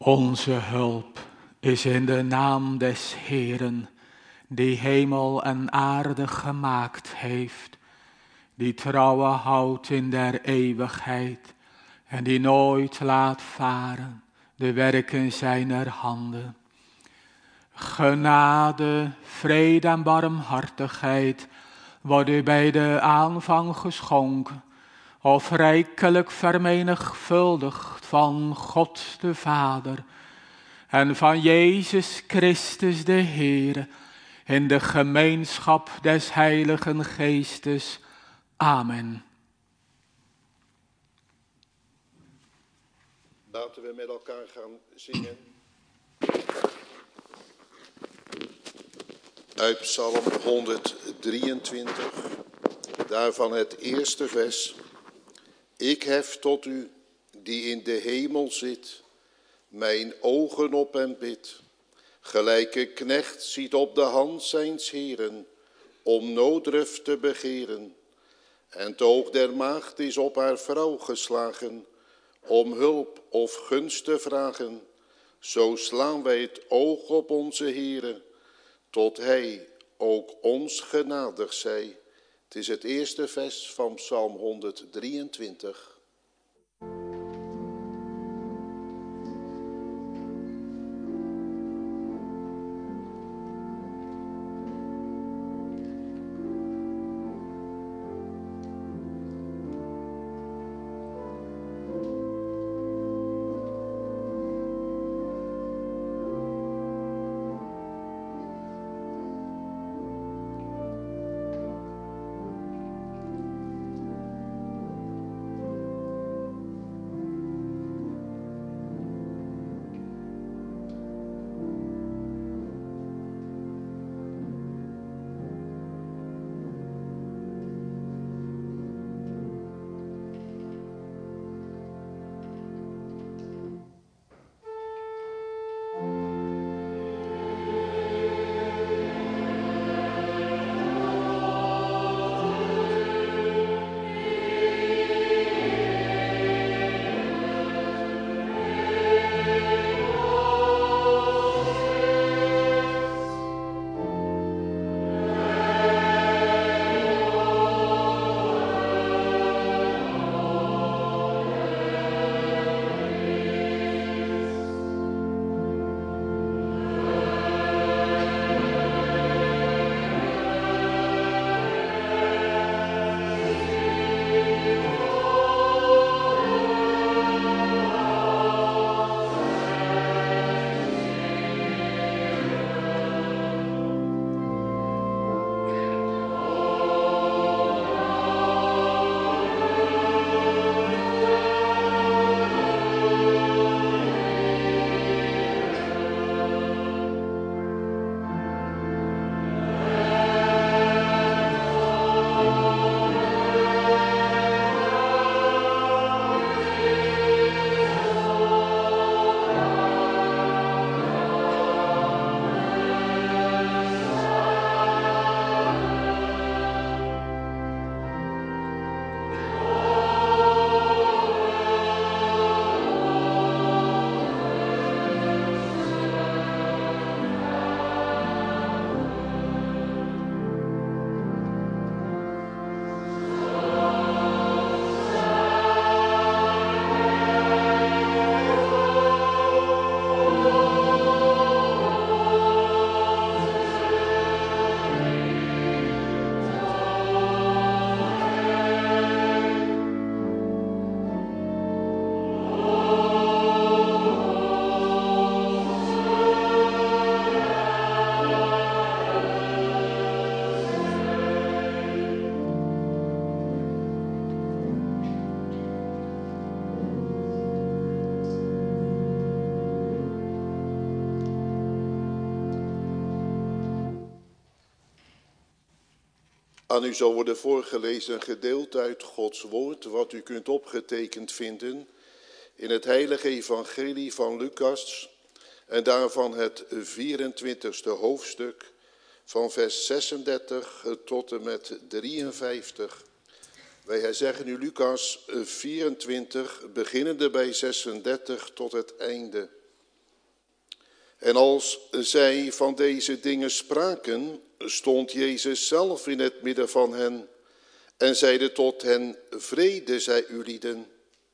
Onze hulp is in de naam des Heeren, die hemel en aarde gemaakt heeft, die trouwe houdt in der eeuwigheid en die nooit laat varen de werken zijner handen. Genade, vrede en barmhartigheid wordt u bij de aanvang geschonken, of rijkelijk vermenigvuldigd van God de Vader en van Jezus Christus de Heer, in de gemeenschap des Heiligen Geestes. Amen. Laten we met elkaar gaan zingen. Uit Psalm 123, daarvan het eerste vers. Ik hef tot u, die in de hemel zit, mijn ogen op en bid. Gelijke knecht ziet op de hand zijns Heeren, om nooddruf te begeren. En het oog der maagd is op haar vrouw geslagen, om hulp of gunst te vragen. Zo slaan wij het oog op onze Heere, tot hij ook ons genadig zij. Het is het eerste vers van Psalm 123. Aan u zal worden voorgelezen een gedeelte uit Gods woord, wat u kunt opgetekend vinden in het heilige evangelie van Lucas en daarvan het 24e hoofdstuk van vers 36 tot en met 53. Wij herzeggen nu Lucas 24, beginnende bij 36 tot het einde. En als zij van deze dingen spraken, stond Jezus zelf in het midden van hen en zeide tot hen: vrede zij ulieden.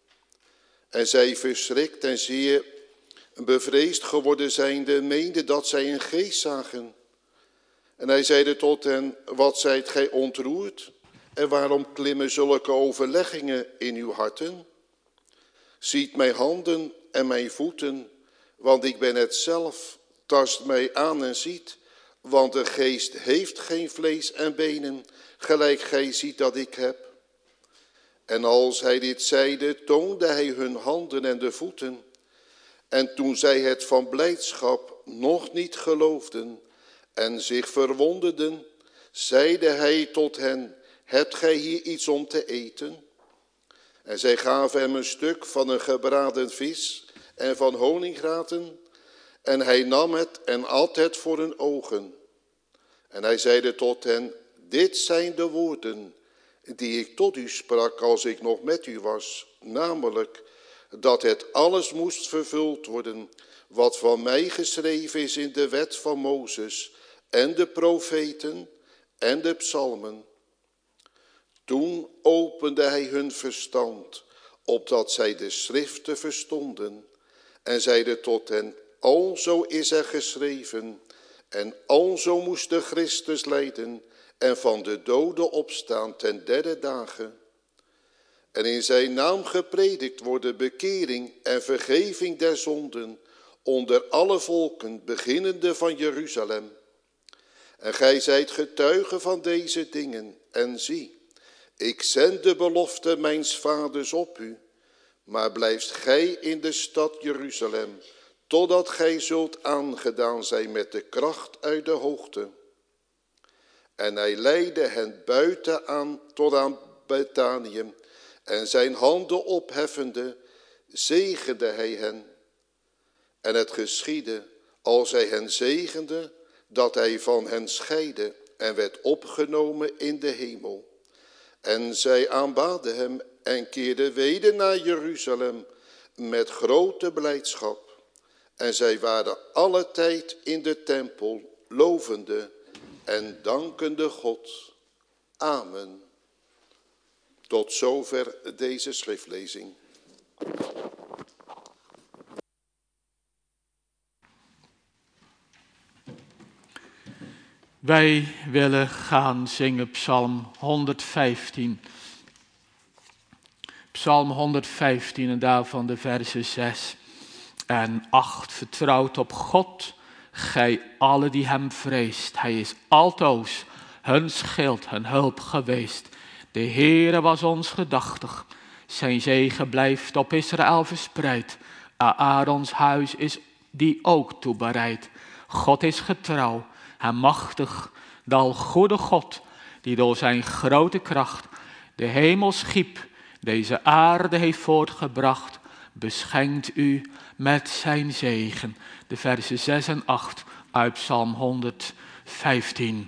En zij verschrikt en zeer bevreesd geworden zijnde, meenden dat zij een geest zagen. En hij zeide tot hen: wat zijt gij ontroerd? En waarom klimmen zulke overleggingen in uw harten? Ziet mijn handen en mijn voeten, want ik ben het zelf. Tast mij aan en ziet, want de geest heeft geen vlees en benen, gelijk gij ziet dat ik heb. En als hij dit zeide, toonde hij hun handen en de voeten. En toen zij het van blijdschap nog niet geloofden en zich verwonderden, zeide hij tot hen: hebt gij hier iets om te eten? En zij gaven hem een stuk van een gebraden vis en van honingraten. En hij nam het en at het voor hun ogen. En hij zeide tot hen: dit zijn de woorden die ik tot u sprak als ik nog met u was. Namelijk dat het alles moest vervuld worden wat van mij geschreven is in de wet van Mozes en de profeten en de psalmen. Toen opende hij hun verstand, opdat zij de schriften verstonden, en zeide tot hen: alzo is er geschreven, en alzo moest de Christus lijden en van de doden opstaan ten derde dagen. En in zijn naam gepredikt worden bekering en vergeving der zonden onder alle volken, beginnende van Jeruzalem. En gij zijt getuigen van deze dingen, en zie, ik zend de belofte mijns vaders op u, maar blijft gij in de stad Jeruzalem, totdat gij zult aangedaan zijn met de kracht uit de hoogte. En hij leidde hen buiten aan tot aan Betanië, en zijn handen opheffende, zegende hij hen. En het geschiedde, als hij hen zegende, dat hij van hen scheidde en werd opgenomen in de hemel. En zij aanbaden hem en keerden weder naar Jeruzalem met grote blijdschap. En zij waren alle tijd in de tempel, lovende en dankende God. Amen. Tot zover deze schriftlezing. Wij willen gaan zingen Psalm 115. Psalm 115 en daarvan de versen 6 en 8. Vertrouwt op God, gij alle die hem vreest. Hij is altoos hun schild, hun hulp geweest. De Heere was ons gedachtig. Zijn zegen blijft op Israël verspreid. Aarons huis is die ook toebereid. God is getrouw en machtig, de algoede God, die door zijn grote kracht de hemel schiep, deze aarde heeft voortgebracht, beschenkt u met zijn zegen. De versen 6 en 8 uit Psalm 115.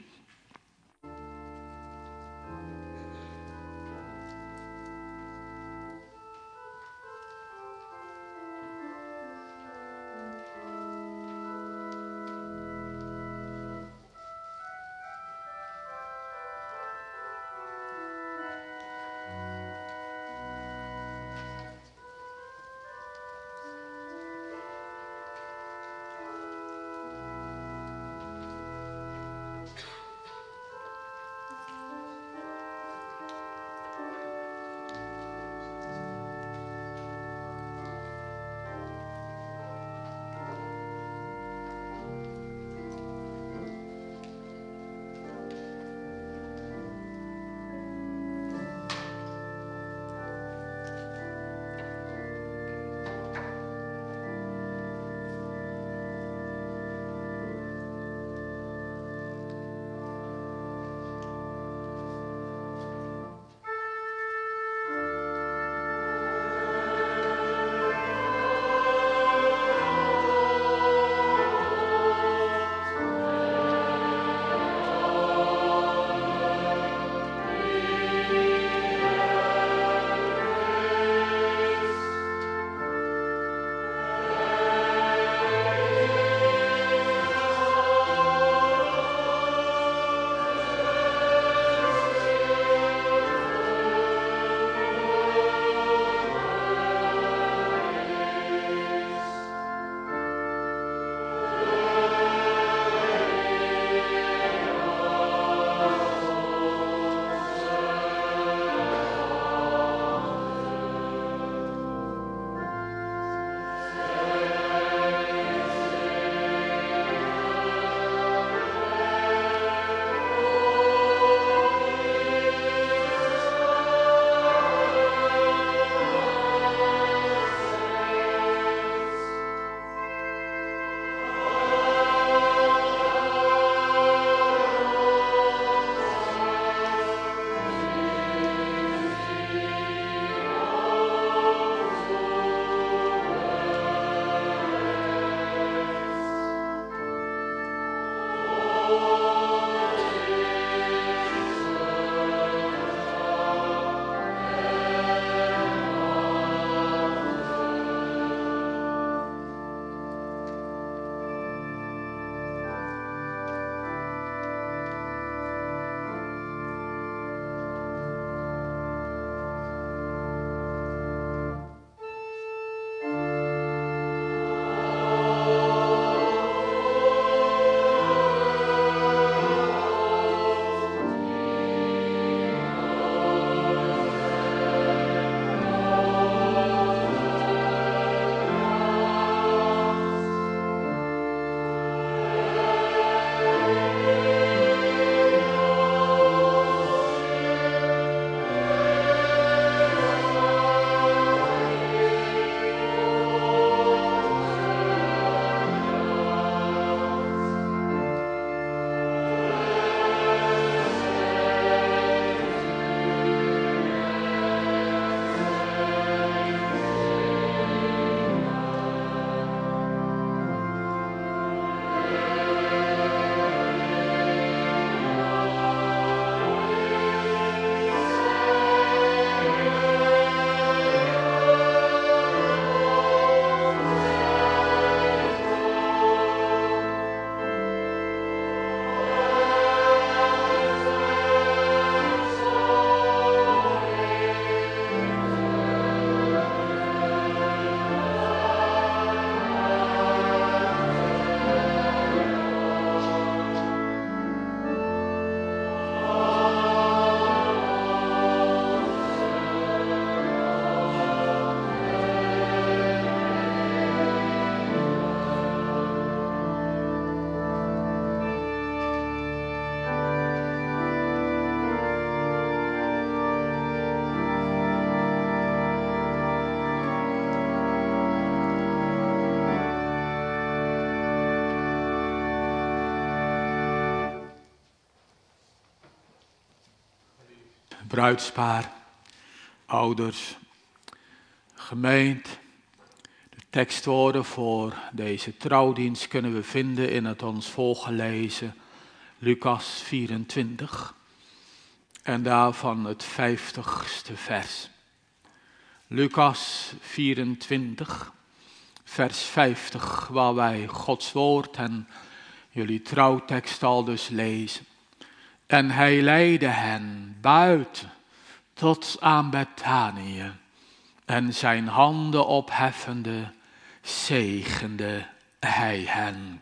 bruidspaar, ouders, gemeente. De tekstwoorden voor deze trouwdienst kunnen we vinden in het ons voorgelezen Lucas 24 en daarvan het 50ste vers. Lucas 24, vers 50, waar wij Gods woord en jullie trouwtekst al dus lezen. En hij leidde hen buiten tot aan Betanië en zijn handen opheffende zegende hij hen.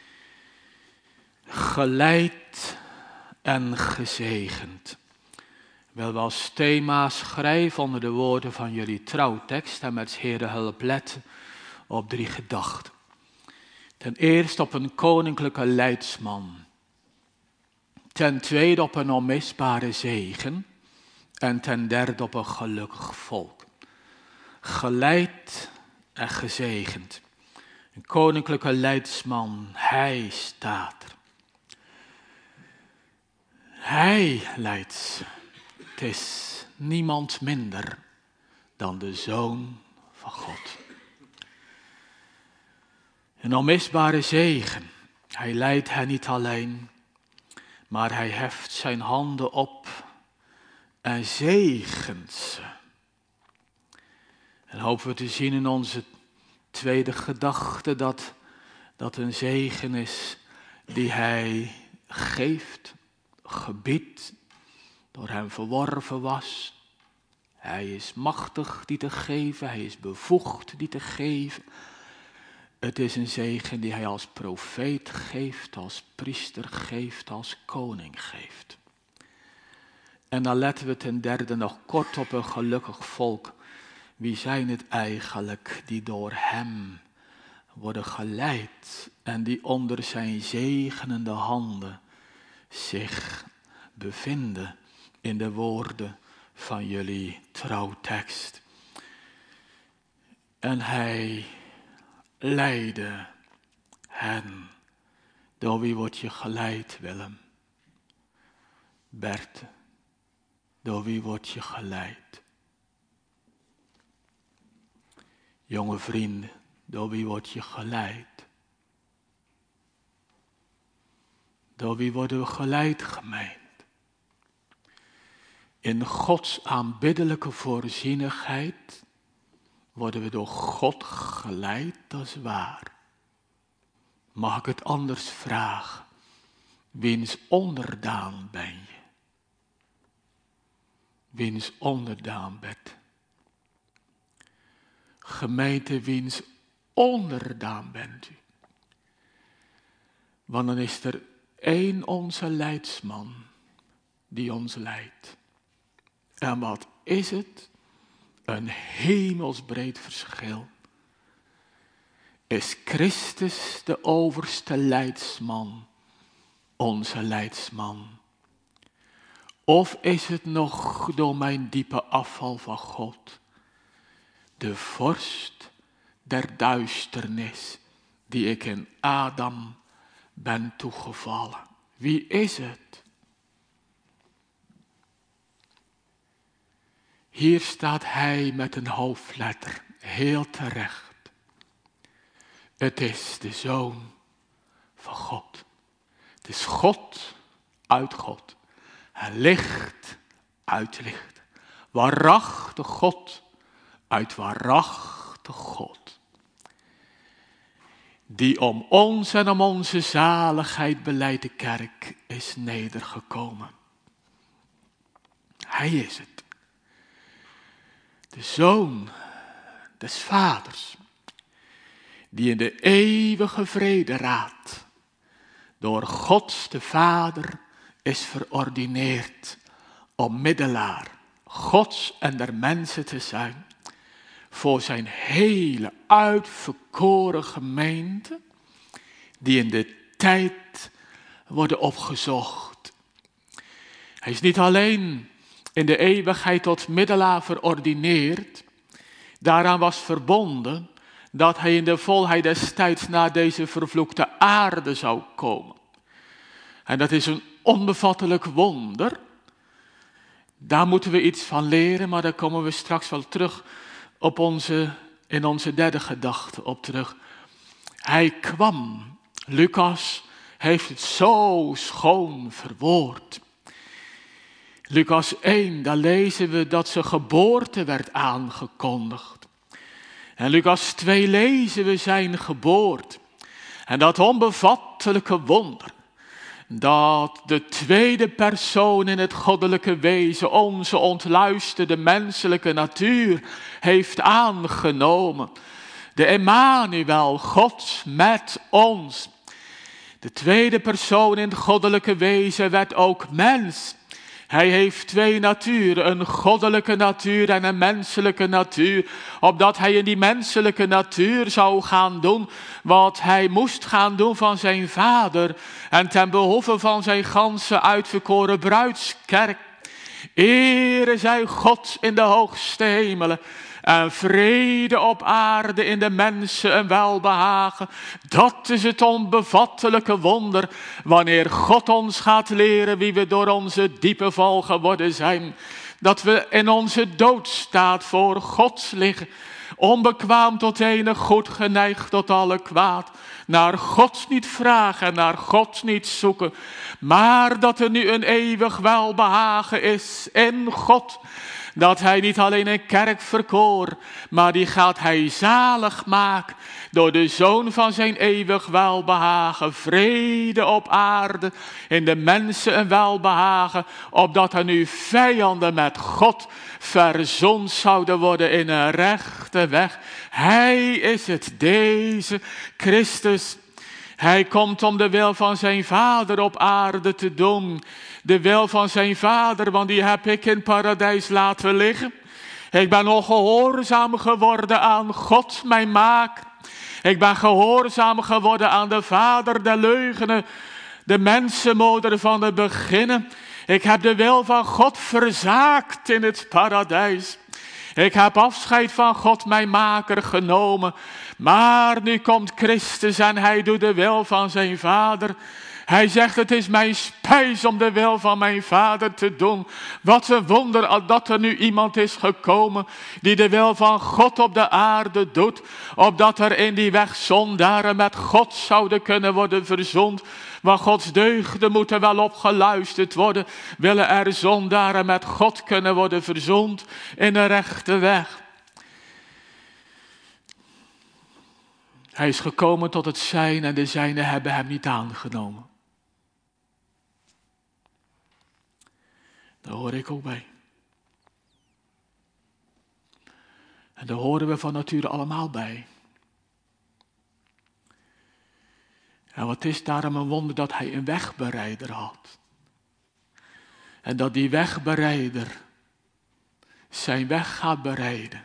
Geleid en gezegend. Wil wel als thema schrijven onder de woorden van jullie trouwtekst en met Heere hulp letten op 3 gedachten. Ten eerste op een koninklijke leidsman. Ten tweede op een onmisbare zegen. En ten derde op een gelukkig volk. Geleid en gezegend. Een koninklijke leidsman, hij staat er. Hij leidt ze. Het is niemand minder dan de Zoon van God. Een onmisbare zegen. Hij leidt hen niet alleen, maar hij heft zijn handen op en zegent ze. En hopen we te zien in onze tweede gedachte dat een zegen is die hij geeft, gebiedt, door hem verworven was. Hij is machtig die te geven, hij is bevoegd die te geven. Het is een zegen die hij als profeet geeft, als priester geeft, als koning geeft. En dan letten we ten derde nog kort op een gelukkig volk. Wie zijn het eigenlijk die door hem worden geleid en die onder zijn zegenende handen zich bevinden in de woorden van jullie trouwtekst. En hij leidde hen. Door wie word je geleid, Willem? Bert, door wie word je geleid? Jonge vrienden, door wie word je geleid? Door wie worden we geleid, gemeente? In Gods aanbiddelijke voorzienigheid worden we door God geleid, dat is waar. Mag ik het anders vragen? Wiens onderdaan ben je? Wiens onderdaan bent? Gemeente, wiens onderdaan bent u? Want dan is er één onze leidsman die ons leidt. En wat is het? Een hemelsbreed verschil. Is Christus de overste leidsman, onze leidsman? Of is het nog door mijn diepe afval van God, de vorst der duisternis, die ik in Adam ben toegevallen? Wie is het? Hier staat hij met een hoofdletter, heel terecht. Het is de Zoon van God. Het is God uit God. En licht uit licht. Waarachtig God uit waarachtig God. Die om ons en om onze zaligheid belijdt de kerk is nedergekomen. Hij is het. De Zoon des Vaders. Die in de eeuwige vrederaad door God de Vader is verordineerd om middelaar Gods en der mensen te zijn voor zijn hele uitverkoren gemeente die in de tijd worden opgezocht. Hij is niet alleen in de eeuwigheid tot middelaar verordineerd, daaraan was verbonden dat hij in de volheid des tijds naar deze vervloekte aarde zou komen. En dat is een onbevattelijk wonder, Daar moeten we iets van leren, maar daar komen we straks wel terug in onze derde gedachte op terug. Hij kwam. Lucas heeft het zo schoon verwoord. Lucas 1, daar lezen we dat zijn geboorte werd aangekondigd. En Lucas 2 lezen we zijn geboorte. En dat onbevattelijke wonder, dat de tweede persoon in het goddelijke wezen onze ontluisterde menselijke natuur heeft aangenomen. De Emmanuel, God met ons. De tweede persoon in het goddelijke wezen werd ook mens. Hij heeft twee naturen, een goddelijke natuur en een menselijke natuur. Opdat hij in die menselijke natuur zou gaan doen wat hij moest gaan doen van zijn vader. En ten behoeve van zijn ganse uitverkoren bruidskerk. Ere zij God in de hoogste hemelen. En vrede op aarde in de mensen en welbehagen. Dat is het onbevattelijke wonder. Wanneer God ons gaat leren wie we door onze diepe val geworden zijn. Dat we in onze doodstaat voor God liggen. Onbekwaam tot enig goed, geneigd tot alle kwaad. Naar God niet vragen en naar God niet zoeken. Maar dat er nu een eeuwig welbehagen is in God. Dat hij niet alleen een kerk verkoor, maar die gaat hij zalig maken. Door de Zoon van zijn eeuwig welbehagen. Vrede op aarde, in de mensen een welbehagen. Opdat er nu vijanden met God verzond zouden worden in een rechte weg. Hij is het, deze Christus. Hij komt om de wil van zijn vader op aarde te doen. De wil van zijn vader, want die heb ik in het paradijs laten liggen. Ik ben ongehoorzaam geworden aan God, mijn maker. Ik ben gehoorzaam geworden aan de vader der leugenen, de mensenmoeder van het beginnen. Ik heb de wil van God verzaakt in het paradijs. Ik heb afscheid van God, mijn maker, genomen. Maar nu komt Christus en hij doet de wil van zijn vader. Hij zegt, het is mijn spijs om de wil van mijn vader te doen. Wat een wonder dat er nu iemand is gekomen die de wil van God op de aarde doet. Opdat er in die weg zondaren met God zouden kunnen worden verzoend. Want Gods deugden moeten wel opgeluisterd worden. Willen er zondaren met God kunnen worden verzoend in de rechte weg. Hij is gekomen tot het zijn en de zijnen hebben hem niet aangenomen. Daar hoor ik ook bij. En daar horen we van nature allemaal bij. En wat is daarom een wonder dat hij een wegbereider had. En dat die wegbereider zijn weg gaat bereiden.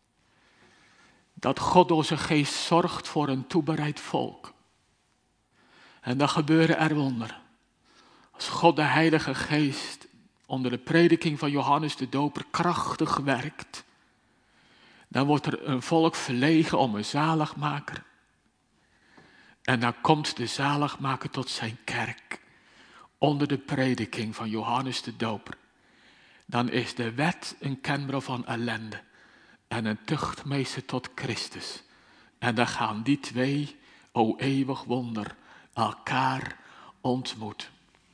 Dat God door zijn geest zorgt voor een toebereid volk. En dan gebeuren er wonderen. Als God de Heilige Geest onder de prediking van Johannes de Doper krachtig werkt. Dan wordt er een volk verlegen om een zaligmaker. En dan komt de zaligmaker tot zijn kerk. Onder de prediking van Johannes de Doper. Dan is de wet een kenmerk van ellende. En een tuchtmeester tot Christus. En dan gaan die twee, o eeuwig wonder, elkaar ontmoeten.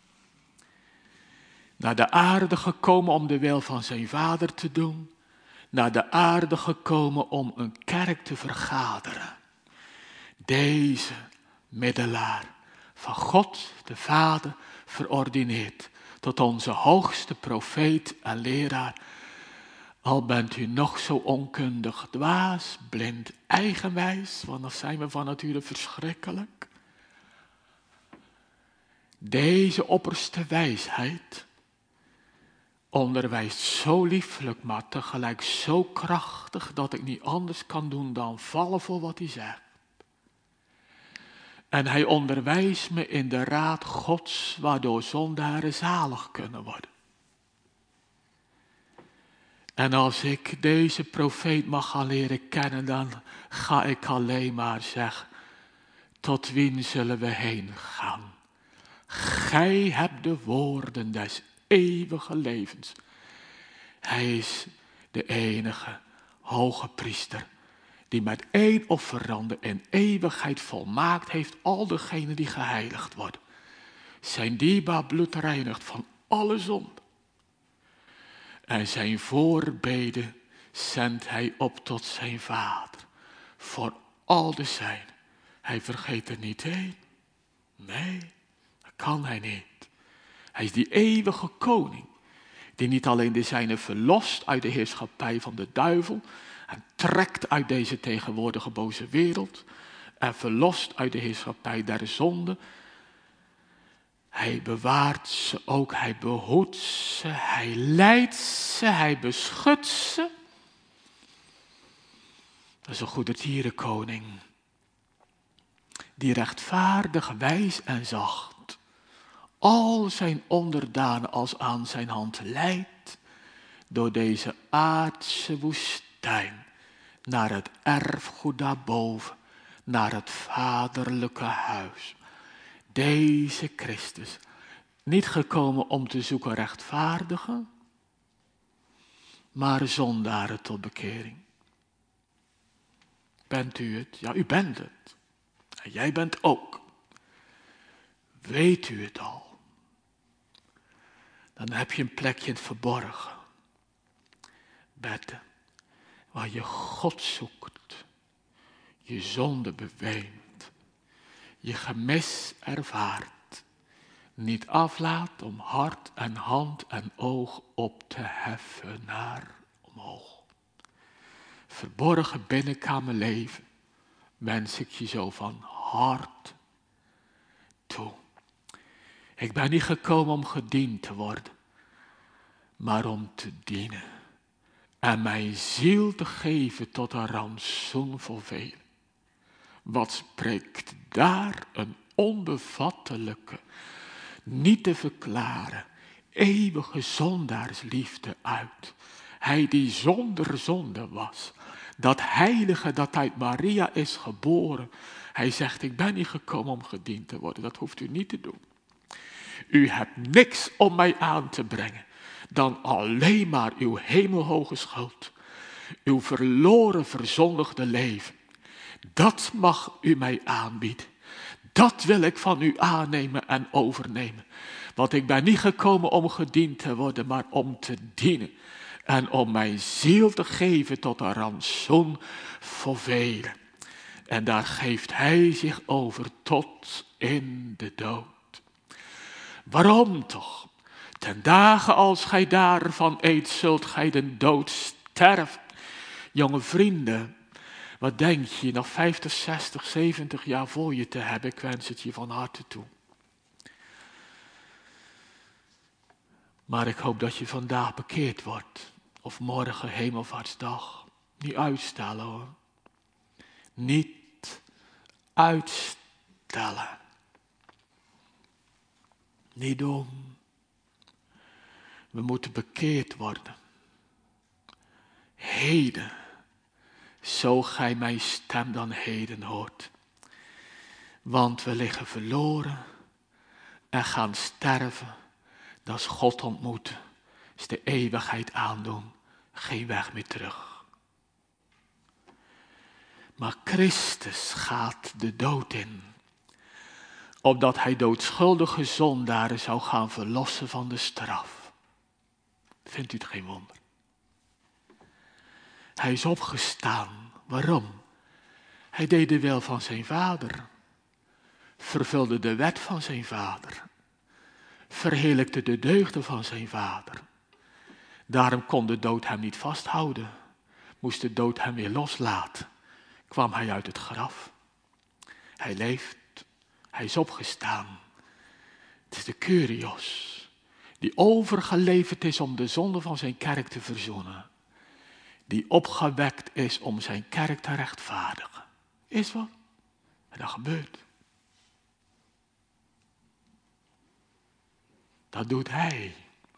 Naar de aarde gekomen om de wil van zijn vader te doen. Naar de aarde gekomen om een kerk te vergaderen. Deze middelaar van God de Vader verordineerd tot onze hoogste profeet en leraar. Al bent u nog zo onkundig, dwaas, blind, eigenwijs, want dan zijn we van nature verschrikkelijk. Deze opperste wijsheid onderwijst zo liefelijk, maar tegelijk zo krachtig dat ik niet anders kan doen dan vallen voor wat hij zegt. En hij onderwijst me in de raad Gods, waardoor zondaren zalig kunnen worden. En als ik deze profeet mag gaan leren kennen, dan ga ik alleen maar zeggen, tot wien zullen we heen gaan? Gij hebt de woorden des eeuwige levens. Hij is de enige hoge priester die met één offerande in eeuwigheid volmaakt heeft al degenen die geheiligd worden. Zijn dierbaar bloed reinigt van alle zonde. En zijn voorbeden zendt hij op tot zijn Vader. Voor al de zijn. Hij vergeet er niet één. Nee, dat kan hij niet. Hij is die eeuwige koning. Die niet alleen de zijnen verlost uit de heerschappij van de duivel. En trekt uit deze tegenwoordige boze wereld. En verlost uit de heerschappij der zonde. Hij bewaart ze ook, hij behoedt ze, hij leidt ze, hij beschut ze. Dat is een goede dierenkoning. Die rechtvaardig, wijs en zacht al zijn onderdanen als aan zijn hand leidt. Door deze aardse woestijn naar het erfgoed daarboven, naar het vaderlijke huis. Deze Christus, niet gekomen om te zoeken rechtvaardigen, maar zondaren tot bekering. Bent u het? Ja, u bent het. En jij bent ook. Weet u het al? Dan heb je een plekje in het verborgen. Bedden, waar je God zoekt, je zonde beweent, je gemis ervaart, niet aflaat om hart en hand en oog op te heffen naar omhoog. Verborgen binnenkamer leven, wens ik je zo van hart toe. Ik ben niet gekomen om gediend te worden, maar om te dienen. En mijn ziel te geven tot een rantsoen voor velen. Wat spreekt daar een onbevattelijke, niet te verklaren, eeuwige zondaarsliefde uit. Hij die zonder zonde was. Dat heilige dat uit Maria is geboren. Hij zegt, ik ben niet gekomen om gediend te worden. Dat hoeft u niet te doen. U hebt niks om mij aan te brengen. Dan alleen maar uw hemelhoge schuld. Uw verloren, verzondigde leven. Dat mag u mij aanbieden. Dat wil ik van u aannemen en overnemen. Want ik ben niet gekomen om gediend te worden, maar om te dienen. En om mijn ziel te geven tot een rantsoen voor velen. En daar geeft hij zich over tot in de dood. Waarom toch? Ten dagen als gij daarvan eet, zult gij de dood sterven. Jonge vrienden, wat denk je nog 50, 60, 70 jaar voor je te hebben? Ik wens het je van harte toe. Maar ik hoop dat je vandaag bekeerd wordt. Of morgen hemelvaartsdag. Niet uitstellen hoor. Niet uitstellen. Niet doen. We moeten bekeerd worden. Heden. Zo gij mijn stem dan heden hoort. Want we liggen verloren. En gaan sterven. Dat is God ontmoeten. Is de eeuwigheid aandoen. Geen weg meer terug. Maar Christus gaat de dood in. Opdat hij doodschuldige zondaren zou gaan verlossen van de straf. Vindt u het geen wonder? Hij is opgestaan. Waarom? Hij deed de wil van zijn vader. Vervulde de wet van zijn vader. Verheerlijkte de deugden van zijn vader. Daarom kon de dood hem niet vasthouden. Moest de dood hem weer loslaten. Kwam hij uit het graf. Hij leeft. Hij is opgestaan. Het is de Kyrios. Die overgeleverd is om de zonde van zijn kerk te verzoenen. Die opgewekt is om zijn kerk te rechtvaardigen. Is wat? En dat gebeurt. Dat doet hij.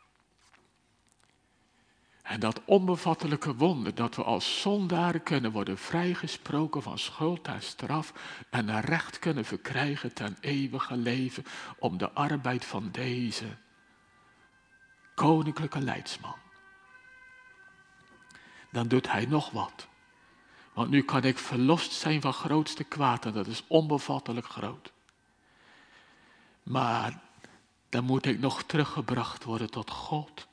En dat onbevattelijke wonder dat we als zondaren kunnen worden vrijgesproken van schuld en straf en een recht kunnen verkrijgen ten eeuwige leven om de arbeid van deze koninklijke leidsman dan doet hij nog wat. Want nu kan ik verlost zijn van grootste kwaad en dat is onbevattelijk groot. Maar dan moet ik nog teruggebracht worden tot God.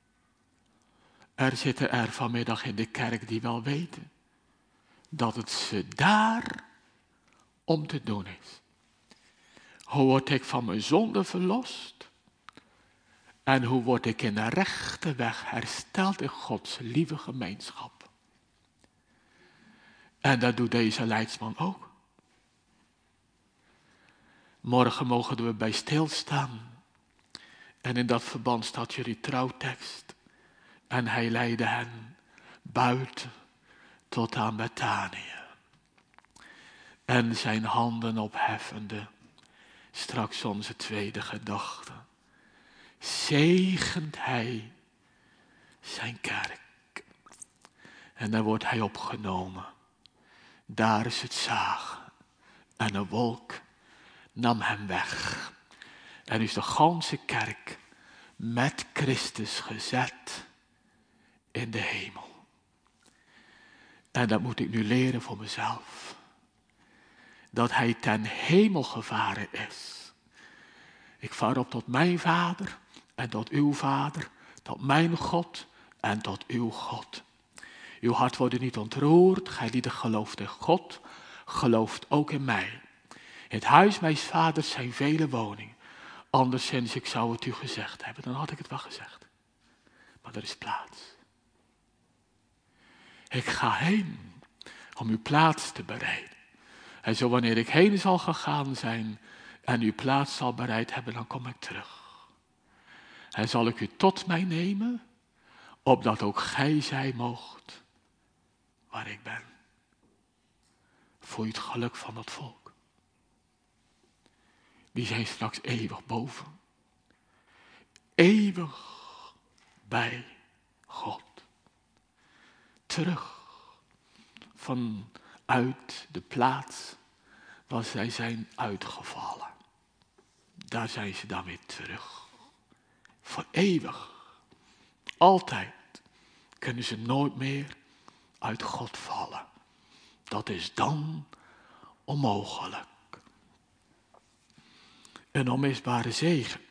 Er zitten er vanmiddag in de kerk die wel weten dat het ze daar om te doen is. Hoe word ik van mijn zonde verlost? En hoe word ik in de rechte weg hersteld in Gods lieve gemeenschap? En dat doet deze leidsman ook. Morgen mogen we bij stilstaan. En in dat verband staat jullie trouwtekst. En hij leidde hen buiten tot aan Betanië. En zijn handen opheffende, straks onze tweede gedachte, zegent hij zijn kerk. En dan wordt hij opgenomen. Daar is het zagen. En een wolk nam hem weg. En is de ganse kerk met Christus gezet in de hemel. En dat moet ik nu leren voor mezelf. Dat hij ten hemel gevaren is. Ik vaar op tot mijn Vader en tot uw Vader, tot mijn God en tot uw God. Uw hart wordt niet ontroerd, gij die gelooft in God, gelooft ook in mij. In het huis mijns vaders zijn vele woningen. Anderszins, ik zou het u gezegd hebben, dan had ik het wel gezegd. Maar er is plaats. Ik ga heen om uw plaats te bereiden. En zo wanneer ik heen zal gegaan zijn en uw plaats zal bereid hebben, dan kom ik terug. En zal ik u tot mij nemen, opdat ook gij zijn moogt waar ik ben. Voor het geluk van dat volk. Die zijn straks eeuwig boven. Eeuwig bij God. Terug vanuit de plaats waar zij zijn uitgevallen. Daar zijn ze dan weer terug. Voor eeuwig. Altijd kunnen ze nooit meer uit God vallen. Dat is dan onmogelijk. Een onmisbare zegen.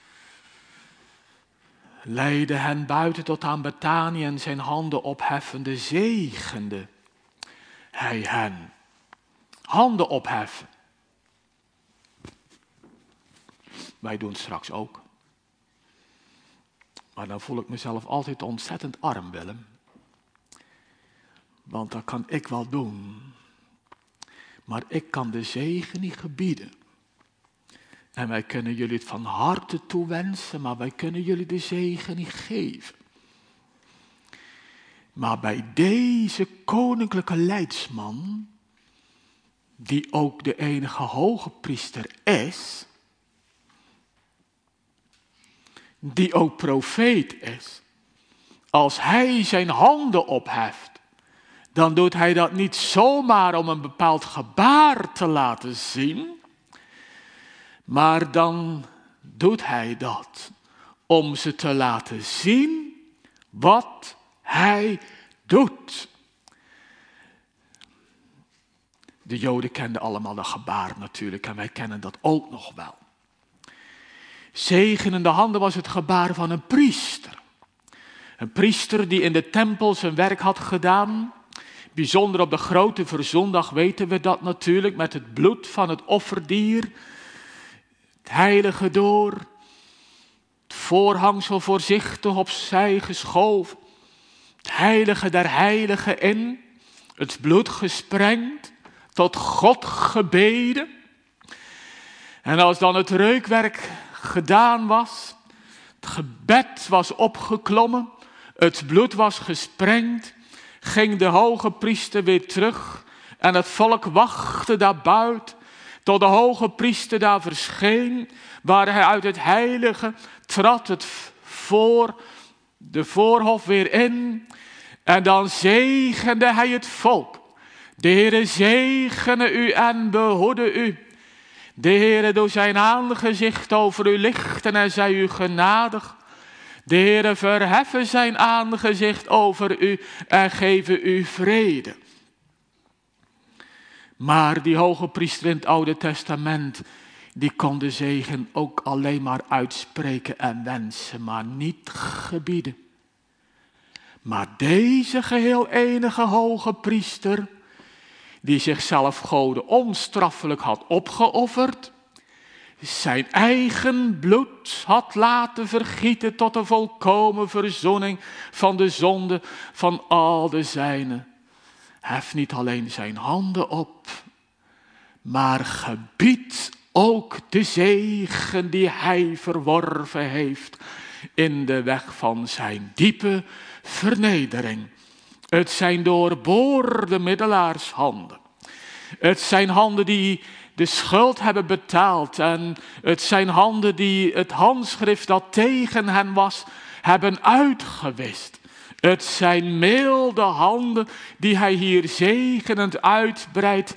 Leidde hen buiten tot aan Betanië en zijn handen opheffende zegende hij hen. Handen opheffen. Wij doen het straks ook. Maar dan voel ik mezelf altijd ontzettend arm, Willem. Want dat kan ik wel doen. Maar ik kan de zegen niet gebieden. En wij kunnen jullie het van harte toewensen, maar wij kunnen jullie de zegen niet geven. Maar bij deze koninklijke leidsman, die ook de enige hoge priester is, die ook profeet is, als hij zijn handen opheft, dan doet hij dat niet zomaar om een bepaald gebaar te laten zien, maar dan doet hij dat om ze te laten zien wat hij doet. De Joden kenden allemaal dat gebaar natuurlijk en wij kennen dat ook nog wel. Zegenende handen was het gebaar van een priester. Een priester die in de tempel zijn werk had gedaan. Bijzonder op de grote verzondag weten we dat natuurlijk met het bloed van het offerdier. Het heilige door. Het voorhangsel voorzichtig opzij geschoven. Het heilige der heiligen in. Het bloed gesprengd. Tot God gebeden. En als dan het reukwerk gedaan was. Het gebed was opgeklommen. Het bloed was gesprengd. Ging de hoge priester weer terug. En het volk wachtte daar buiten. Tot de hoge priester daar verscheen. Waar hij uit het heilige trad de voorhof weer in. En dan zegende hij het volk. De Heere zegene u en behoede u. De Heere door zijn aangezicht over u lichten en zij u genadig. De Heere verheffen zijn aangezicht over u en geven u vrede. Maar die hoge priester in het Oude Testament, die kon de zegen ook alleen maar uitspreken en wensen, maar niet gebieden. Maar deze geheel enige hoge priester, die zichzelf Gode onstraffelijk had opgeofferd, zijn eigen bloed had laten vergieten tot de volkomen verzoening van de zonde van al de zijnen, heft niet alleen zijn handen op, maar gebiedt ook de zegen die hij verworven heeft in de weg van zijn diepe vernedering. Het zijn doorboorde middelaarshanden. Het zijn handen die de schuld hebben betaald. En het zijn handen die het handschrift dat tegen hen was, hebben uitgewist. Het zijn milde handen die hij hier zegenend uitbreidt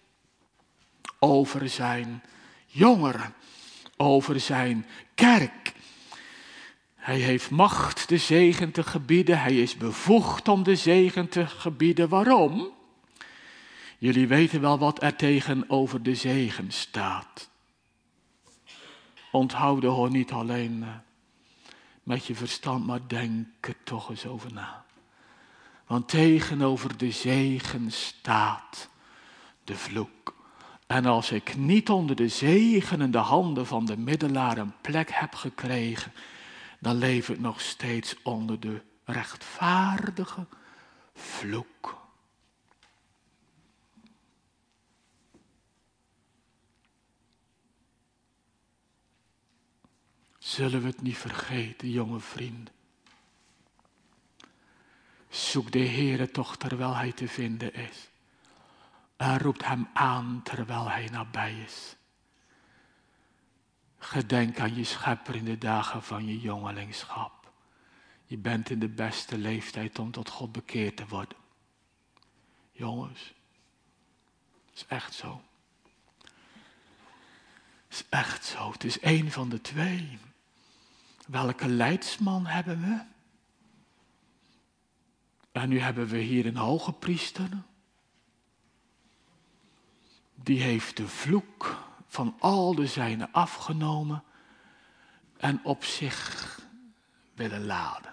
over zijn jongeren, over zijn kerk. Hij heeft macht de zegen te gebieden. Hij is bevoegd om de zegen te gebieden. Waarom? Jullie weten wel wat er tegenover de zegen staat. Onthoud er gewoon niet alleen met je verstand, maar denk er toch eens over na. Want tegenover de zegen staat de vloek. En als ik niet onder de zegenende handen van de middelaar een plek heb gekregen, dan leef ik nog steeds onder de rechtvaardige vloek. Zullen we het niet vergeten, jonge vrienden? Zoek de Heere toch terwijl hij te vinden is. En roept hem aan terwijl hij nabij is. Gedenk aan je schepper in de dagen van je jongelingschap. Je bent in de beste leeftijd om tot God bekeerd te worden. Jongens, het is echt zo. Het is echt zo. Het is één van de twee. Welke leidsman hebben we? En nu hebben we hier een hoge priester. Die heeft de vloek van al de zijnen afgenomen en op zich willen laden.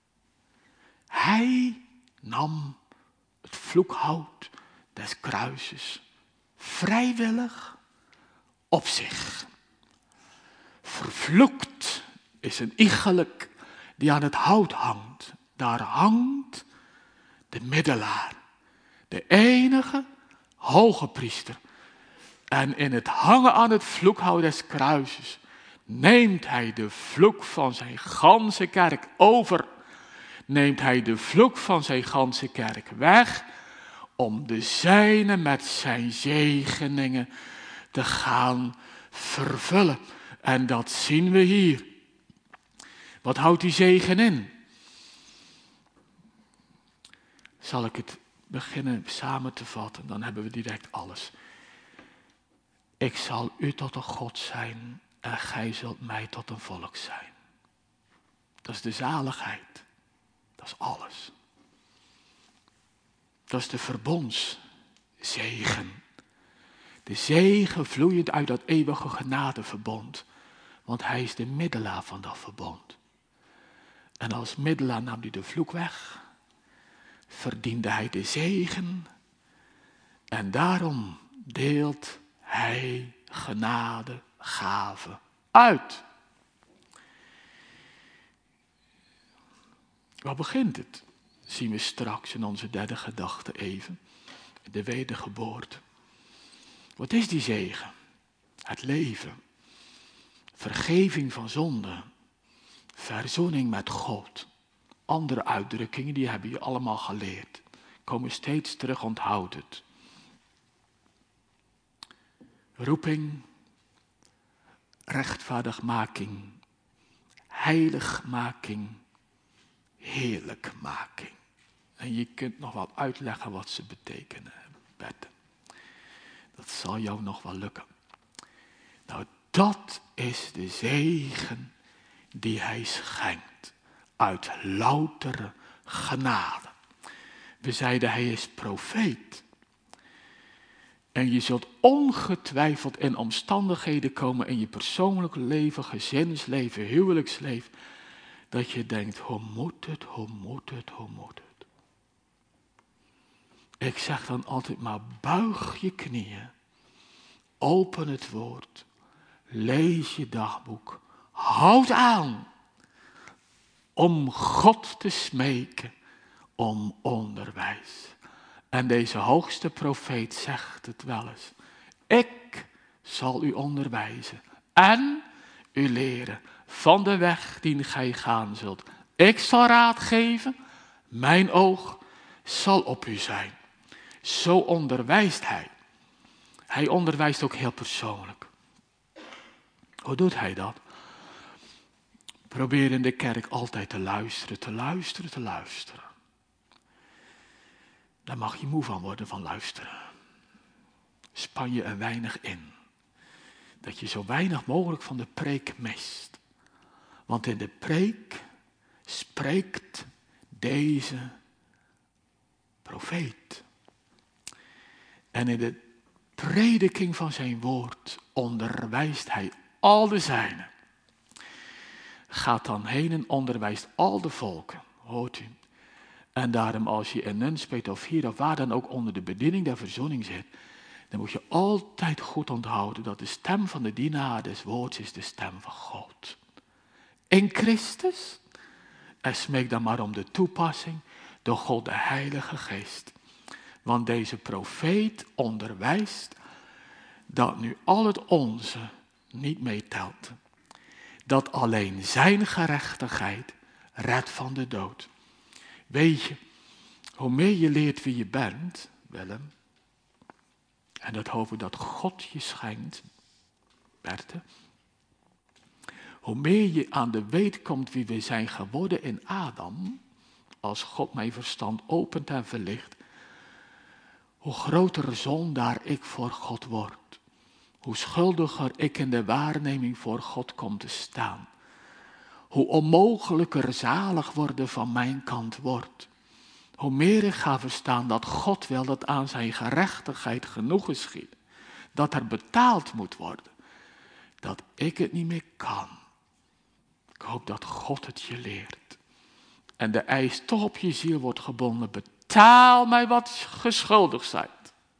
Hij nam het vloekhout des kruises vrijwillig op zich. Vervloekt is een iegelijk die aan het hout hangt. Daar hangt de middelaar, de enige hoge priester. En in het hangen aan het vloekhout des kruises neemt hij de vloek van zijn ganse kerk over. Neemt hij de vloek van zijn ganse kerk weg om de zijne met zijn zegeningen te gaan vervullen. En dat zien we hier. Wat houdt die zegen in? Zal ik het beginnen samen te vatten, dan hebben we direct alles. Ik zal u tot een God zijn en gij zult mij tot een volk zijn. Dat is de zaligheid. Dat is alles. Dat is de verbondszegen. De zegen vloeiend uit dat eeuwige genadeverbond. Want hij is de middelaar van dat verbond. En als middelaar nam hij de vloek weg. Verdiende hij de zegen. En daarom deelt hij genade, gave uit. Waar begint het? Zien we straks in onze derde gedachte even. De wedergeboorte. Wat is die zegen? Het leven. Vergeving van zonde. Verzoening met God. Andere uitdrukkingen, die hebben je allemaal geleerd. Komen steeds terug, onthoud het. Roeping, rechtvaardigmaking, heiligmaking, heerlijkmaking. En je kunt nog wel uitleggen wat ze betekenen, Bert. Dat zal jou nog wel lukken. Nou, dat is de zegen die hij schenkt uit loutere genade. We zeiden hij is profeet. En je zult ongetwijfeld in omstandigheden komen in je persoonlijk leven, gezinsleven, huwelijksleven. Dat je denkt, hoe moet het, hoe moet het, hoe moet het. Ik zeg dan altijd maar, buig je knieën. Open het woord. Lees je dagboek. Houd aan. Om God te smeken om onderwijs. En deze hoogste profeet zegt het wel eens. Ik zal u onderwijzen en u leren van de weg die gij gaan zult. Ik zal raad geven, mijn oog zal op u zijn. Zo onderwijst hij. Hij onderwijst ook heel persoonlijk. Hoe doet hij dat? Probeer in de kerk altijd te luisteren, te luisteren, te luisteren. Daar mag je moe van worden, van luisteren. Span je er weinig in. Dat je zo weinig mogelijk van de preek mist. Want in de preek spreekt deze profeet. En in de prediking van zijn woord onderwijst hij al de zijnen. Gaat dan heen en onderwijst al de volken. Hoort u? En daarom als je in Nunspeet of hier of waar dan ook onder de bediening der verzoening zit, dan moet je altijd goed onthouden dat de stem van de dienaar des woords is de stem van God. In Christus. En smeek dan maar om de toepassing door God de Heilige Geest. Want deze profeet onderwijst dat nu al het onze niet meetelt. Dat alleen zijn gerechtigheid redt van de dood. Weet je, hoe meer je leert wie je bent, Willem, en dat hoop ik dat God je schenkt, Berthe, hoe meer je aan de weet komt wie we zijn geworden in Adam, als God mijn verstand opent en verlicht, hoe groter zondaar ik voor God word. Hoe schuldiger ik in de waarneming voor God kom te staan. Hoe onmogelijker zalig worden van mijn kant wordt. Hoe meer ik ga verstaan dat God wil dat aan zijn gerechtigheid genoeg geschiet. Dat er betaald moet worden. Dat ik het niet meer kan. Ik hoop dat God het je leert. En de eis toch op je ziel wordt gebonden. Betaal mij wat geschuldigd zijt.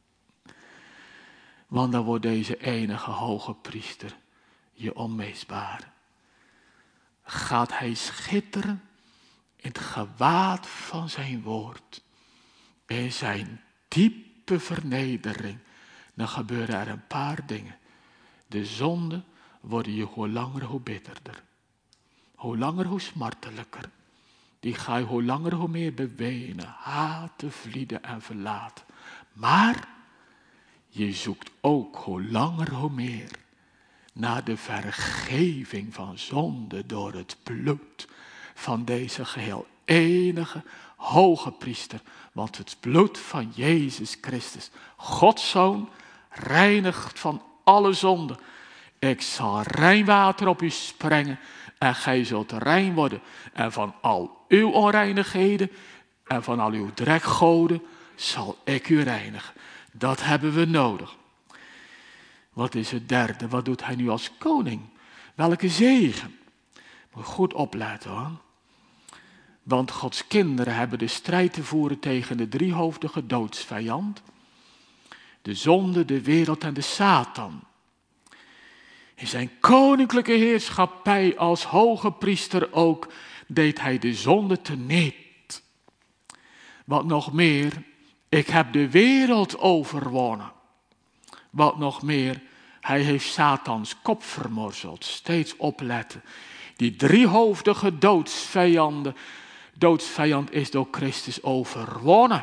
Want dan wordt deze enige hoge priester je onmisbaar. Gaat hij schitteren in het gewaad van zijn woord. In zijn diepe vernedering. Dan gebeuren er een paar dingen. De zonden worden je hoe langer hoe bitterder. Hoe langer hoe smartelijker. Die ga je hoe langer hoe meer bewenen. Haten, vlieden en verlaten. Maar je zoekt ook hoe langer hoe meer naar de vergeving van zonde door het bloed van deze geheel enige hoge priester. Want het bloed van Jezus Christus, Gods Zoon, reinigt van alle zonde. Ik zal rein water op u sprengen en gij zult rein worden. En van al uw onreinigheden en van al uw drekgoden zal ik u reinigen. Dat hebben we nodig. Wat is het derde? Wat doet hij nu als koning? Welke zegen? Moet goed opletten hoor. Want Gods kinderen hebben de strijd te voeren tegen de driehoofdige doodsvijand. De zonde, de wereld en de Satan. In zijn koninklijke heerschappij als hoge priester ook deed hij de zonde teniet. Wat nog meer, ik heb de wereld overwonnen. Wat nog meer, hij heeft Satans kop vermorzeld. Steeds opletten. Die driehoofdige doodsvijand is door Christus overwonnen.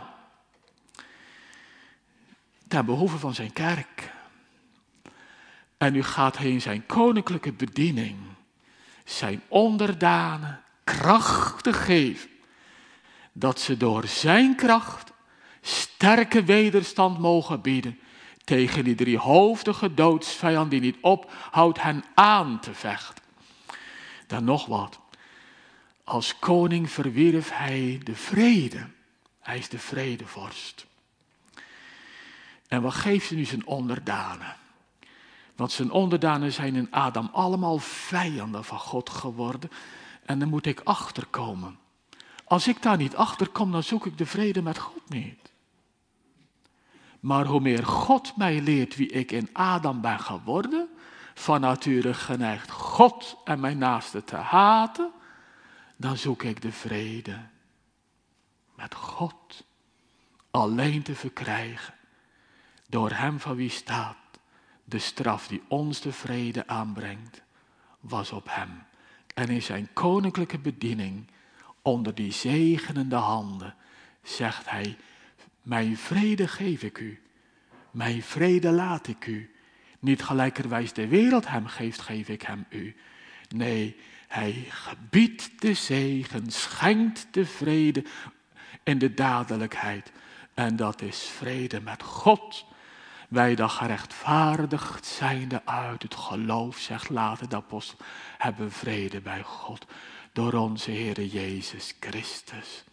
Ten behoeve van zijn kerk. En nu gaat hij in zijn koninklijke bediening zijn onderdanen krachten geven. Dat ze door zijn kracht sterke wederstand mogen bieden tegen die driehoofdige doodsvijand die niet ophoudt hen aan te vechten. Dan nog wat. Als koning verwierf hij de vrede. Hij is de vredevorst. En wat geeft hij nu zijn onderdanen? Want zijn onderdanen zijn in Adam allemaal vijanden van God geworden. En dan moet ik achterkomen. Als ik daar niet achterkom, dan zoek ik de vrede met God niet. Maar hoe meer God mij leert wie ik in Adam ben geworden, van nature geneigd God en mijn naaste te haten, dan zoek ik de vrede met God alleen te verkrijgen. Door hem van wie staat, de straf die ons de vrede aanbrengt, was op hem. En in zijn koninklijke bediening, onder die zegenende handen, zegt hij, mijn vrede geef ik u, mijn vrede laat ik u. Niet gelijkerwijs de wereld hem geeft, geef ik hem u. Nee, hij gebiedt de zegen, schenkt de vrede in de dadelijkheid. En dat is vrede met God. Wij dan gerechtvaardigd zijnde uit het geloof, zegt later de apostel, hebben vrede bij God door onze Heere Jezus Christus.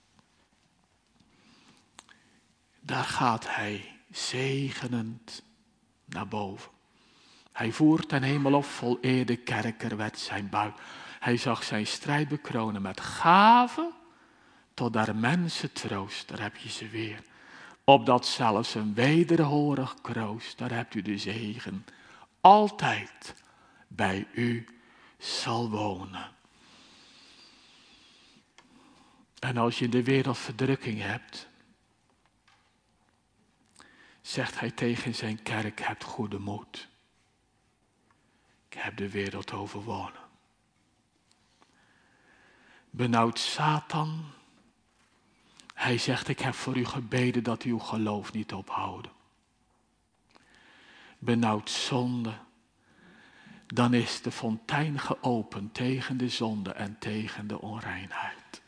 Daar gaat hij zegenend naar boven. Hij voert ten hemel op, voleerde kerker werd zijn buik. Hij zag zijn strijd bekronen met gaven, tot daar mensen troost, daar heb je ze weer. Opdat zelfs een wederhorig kroost, daar hebt u de zegen, altijd bij u zal wonen. En als je in de wereld verdrukking hebt, zegt hij tegen zijn kerk, hebt goede moed. Ik heb de wereld overwonnen. Benauwd Satan, hij zegt, ik heb voor u gebeden dat u uw geloof niet ophouden. Benauwd zonde, dan is de fontein geopend tegen de zonde en tegen de onreinheid.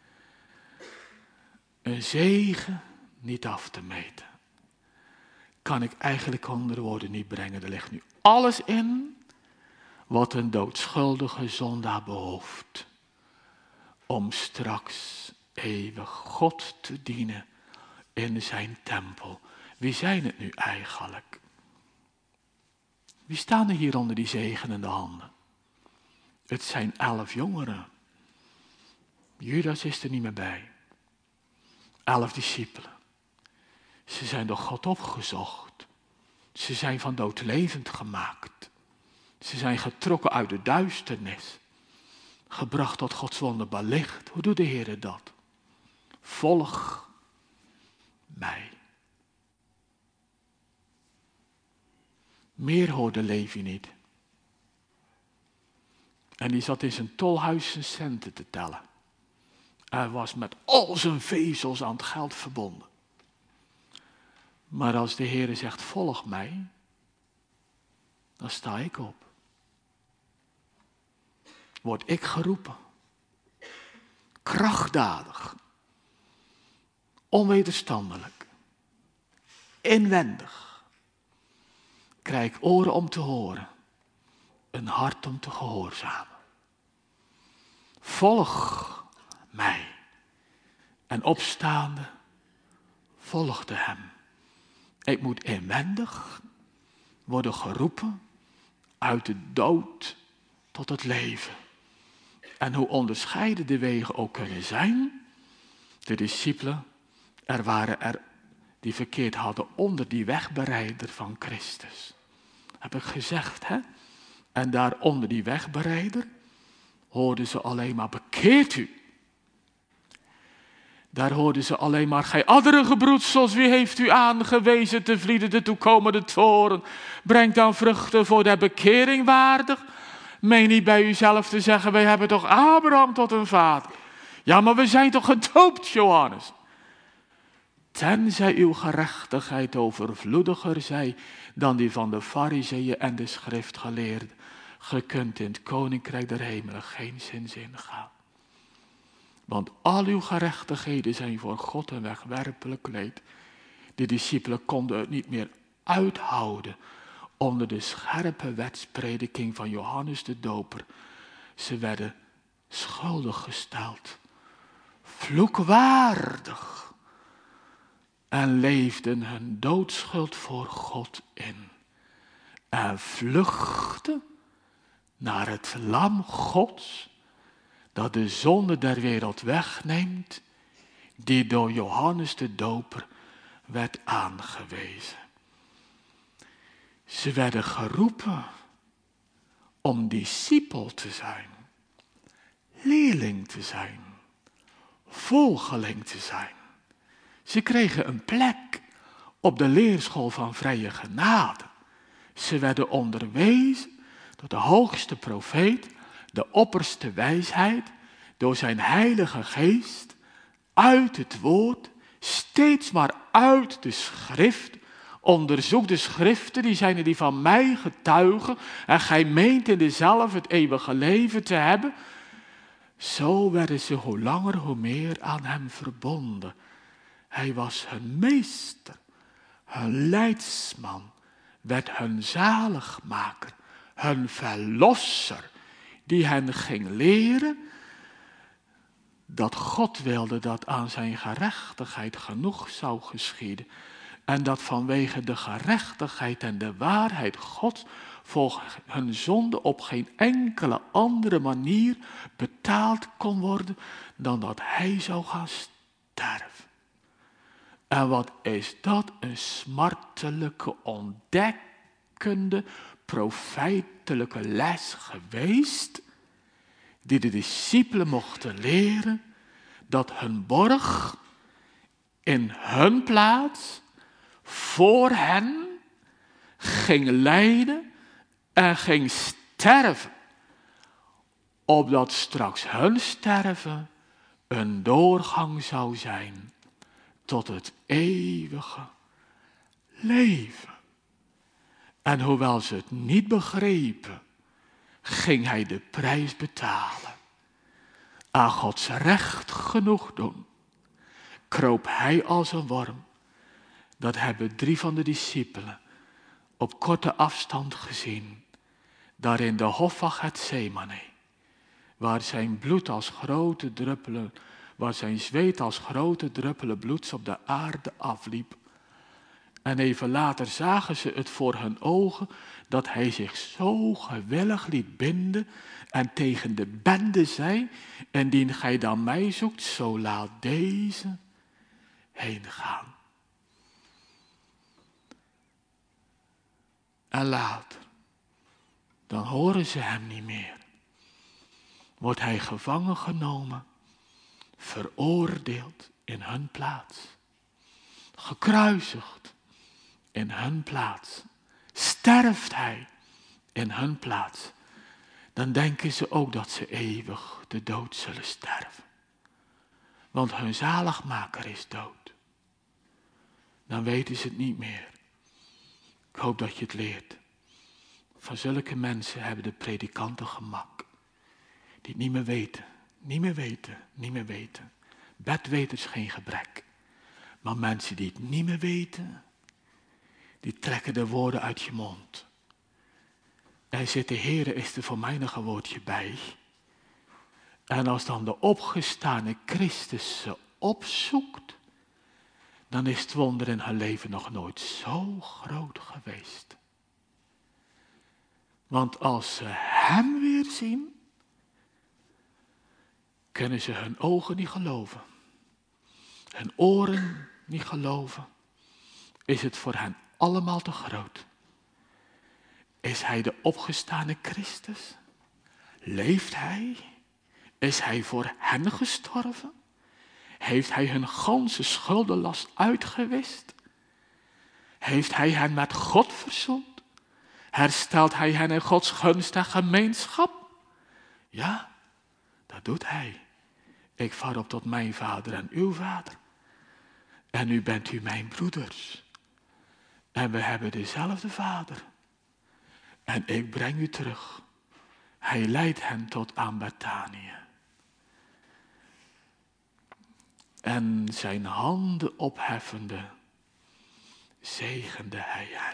Een zegen niet af te meten. Kan ik eigenlijk onder woorden niet brengen. Er ligt nu alles in wat een doodschuldige zondaar behoeft. Om straks eeuwig God te dienen in zijn tempel. Wie zijn het nu eigenlijk? Wie staan er hier onder die zegenende handen? Het zijn 11 jongeren. Judas is er niet meer bij. 11 discipelen. Ze zijn door God opgezocht. Ze zijn van dood levend gemaakt. Ze zijn getrokken uit de duisternis. Gebracht tot Gods wonderbaar licht. Hoe doet de Heer dat? Volg mij. Meer hoorde Levi niet. En die zat in zijn tolhuis zijn centen te tellen. Hij was met al zijn vezels aan het geld verbonden. Maar als de Heer zegt, volg mij, dan sta ik op. Word ik geroepen. Krachtdadig. Onwederstandelijk. Inwendig. Krijg oren om te horen. Een hart om te gehoorzamen. Volg mij. En opstaande volgde hem. Ik moet inwendig worden geroepen uit de dood tot het leven. En hoe onderscheiden de wegen ook kunnen zijn. De discipelen, er waren er die verkeerd hadden onder die wegbereider van Christus. Heb ik gezegd, hè? En daar onder die wegbereider hoorden ze alleen maar bekeert u. Daar hoorden ze alleen maar, gij andere gebroedsels, wie heeft u aangewezen te vlieden de toekomende toren? Brengt dan vruchten voor de bekering waardig. Meen niet bij uzelf te zeggen, wij hebben toch Abraham tot een vader. Ja, maar we zijn toch gedoopt, Johannes. Tenzij uw gerechtigheid overvloediger zij dan die van de Farizeeën en de schriftgeleerden. Ge kunt in het koninkrijk der hemelen geen zins ingaan. Want al uw gerechtigheden zijn voor God een wegwerpelijk leed. De discipelen konden het niet meer uithouden onder de scherpe wetsprediking van Johannes de Doper. Ze werden schuldig gesteld, vloekwaardig, en leefden hun doodschuld voor God in en vluchtten naar het lam Gods dat de zonde der wereld wegneemt, die door Johannes de Doper werd aangewezen. Ze werden geroepen om discipel te zijn, leerling te zijn, volgeling te zijn. Ze kregen een plek op de leerschool van vrije genade. Ze werden onderwezen door de hoogste profeet, de opperste wijsheid, door zijn heilige geest, uit het woord, steeds maar uit de schrift. Onderzoek de schriften, die zijn er die van mij getuigen, en gij meent in dezelfde het eeuwige leven te hebben. Zo werden ze hoe langer hoe meer aan hem verbonden. Hij was hun meester, hun leidsman, werd hun zaligmaker, hun verlosser, die hen ging leren dat God wilde dat aan zijn gerechtigheid genoeg zou geschieden. En dat vanwege de gerechtigheid en de waarheid Gods volgens hun zonde op geen enkele andere manier betaald kon worden dan dat hij zou gaan sterven. En wat is dat een smartelijke, ontdekkende, profijtelijke les geweest, die de discipelen mochten leren, dat hun borg in hun plaats voor hen ging lijden en ging sterven, opdat straks hun sterven een doorgang zou zijn tot het eeuwige leven. En hoewel ze het niet begrepen, ging hij de prijs betalen. Aan Gods recht genoeg doen, kroop hij als een worm. Dat hebben 3 van de discipelen op korte afstand gezien. Daar in de hof van Getsemane, waar zijn bloed als grote druppelen, waar zijn zweet als grote druppelen bloeds op de aarde afliep. En even later zagen ze het voor hun ogen, dat hij zich zo gewillig liet binden en tegen de bende zei: indien gij dan mij zoekt, zo laat deze heen gaan. En later, dan horen ze hem niet meer. Wordt hij gevangen genomen, veroordeeld in hun plaats, gekruisigd in hun plaats, sterft hij in hun plaats. Dan denken ze ook dat ze eeuwig de dood zullen sterven. Want hun zaligmaker is dood. Dan weten ze het niet meer. Ik hoop dat je het leert. Van zulke mensen hebben de predikanten gemak. Die het niet meer weten, niet meer weten, niet meer weten. Bedweters geen gebrek. Maar mensen die het niet meer weten, die trekken de woorden uit je mond. En zit de Heere is er voor mij nog een woordje bij. En als dan de opgestane Christus ze opzoekt, dan is het wonder in haar leven nog nooit zo groot geweest. Want als ze hem weer zien, kunnen ze hun ogen niet geloven. Hun oren niet geloven. Is het voor hen allemaal te groot? Is hij de opgestane Christus? Leeft hij? Is hij voor hen gestorven? Heeft hij hun ganse schuldenlast uitgewist? Heeft hij hen met God verzoend? Herstelt hij hen in Gods gunst en gemeenschap? Ja, dat doet hij. Ik vaar op tot mijn vader en uw vader. En nu bent u mijn broeders. En we hebben dezelfde vader. En ik breng u terug. Hij leidt hen tot aan Betanië. En zijn handen opheffende, zegende hij hen.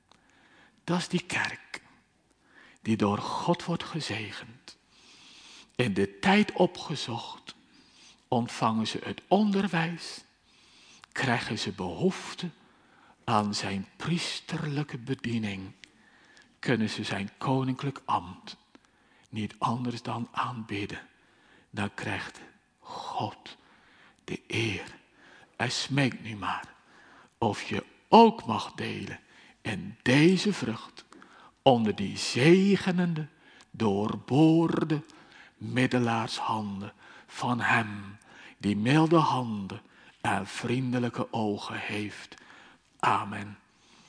Dat is die kerk, die door God wordt gezegend. in de tijd opgezocht, ontvangen ze het onderwijs, krijgen ze behoefte aan zijn priesterlijke bediening, kunnen ze zijn koninklijk ambt niet anders dan aanbidden. Dan krijgt God de eer. En smeekt nu maar of je ook mag delen in deze vrucht onder die zegenende, doorboorde middelaarshanden van hem die milde handen en vriendelijke ogen heeft. Amen.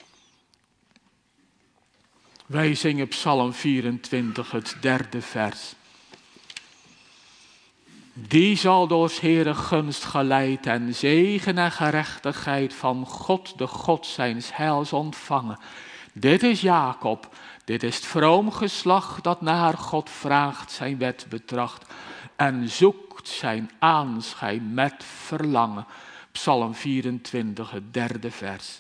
Wij zingen Psalm 24, het 3e vers. Die zal door 's Heere gunst geleid en zegen en gerechtigheid van God, de God zijns heils ontvangen. Dit is Jacob, dit is het vroom geslacht dat naar God vraagt, zijn wet betracht en zoekt zijn aanschijn met verlangen. Psalm 24, het 3e vers.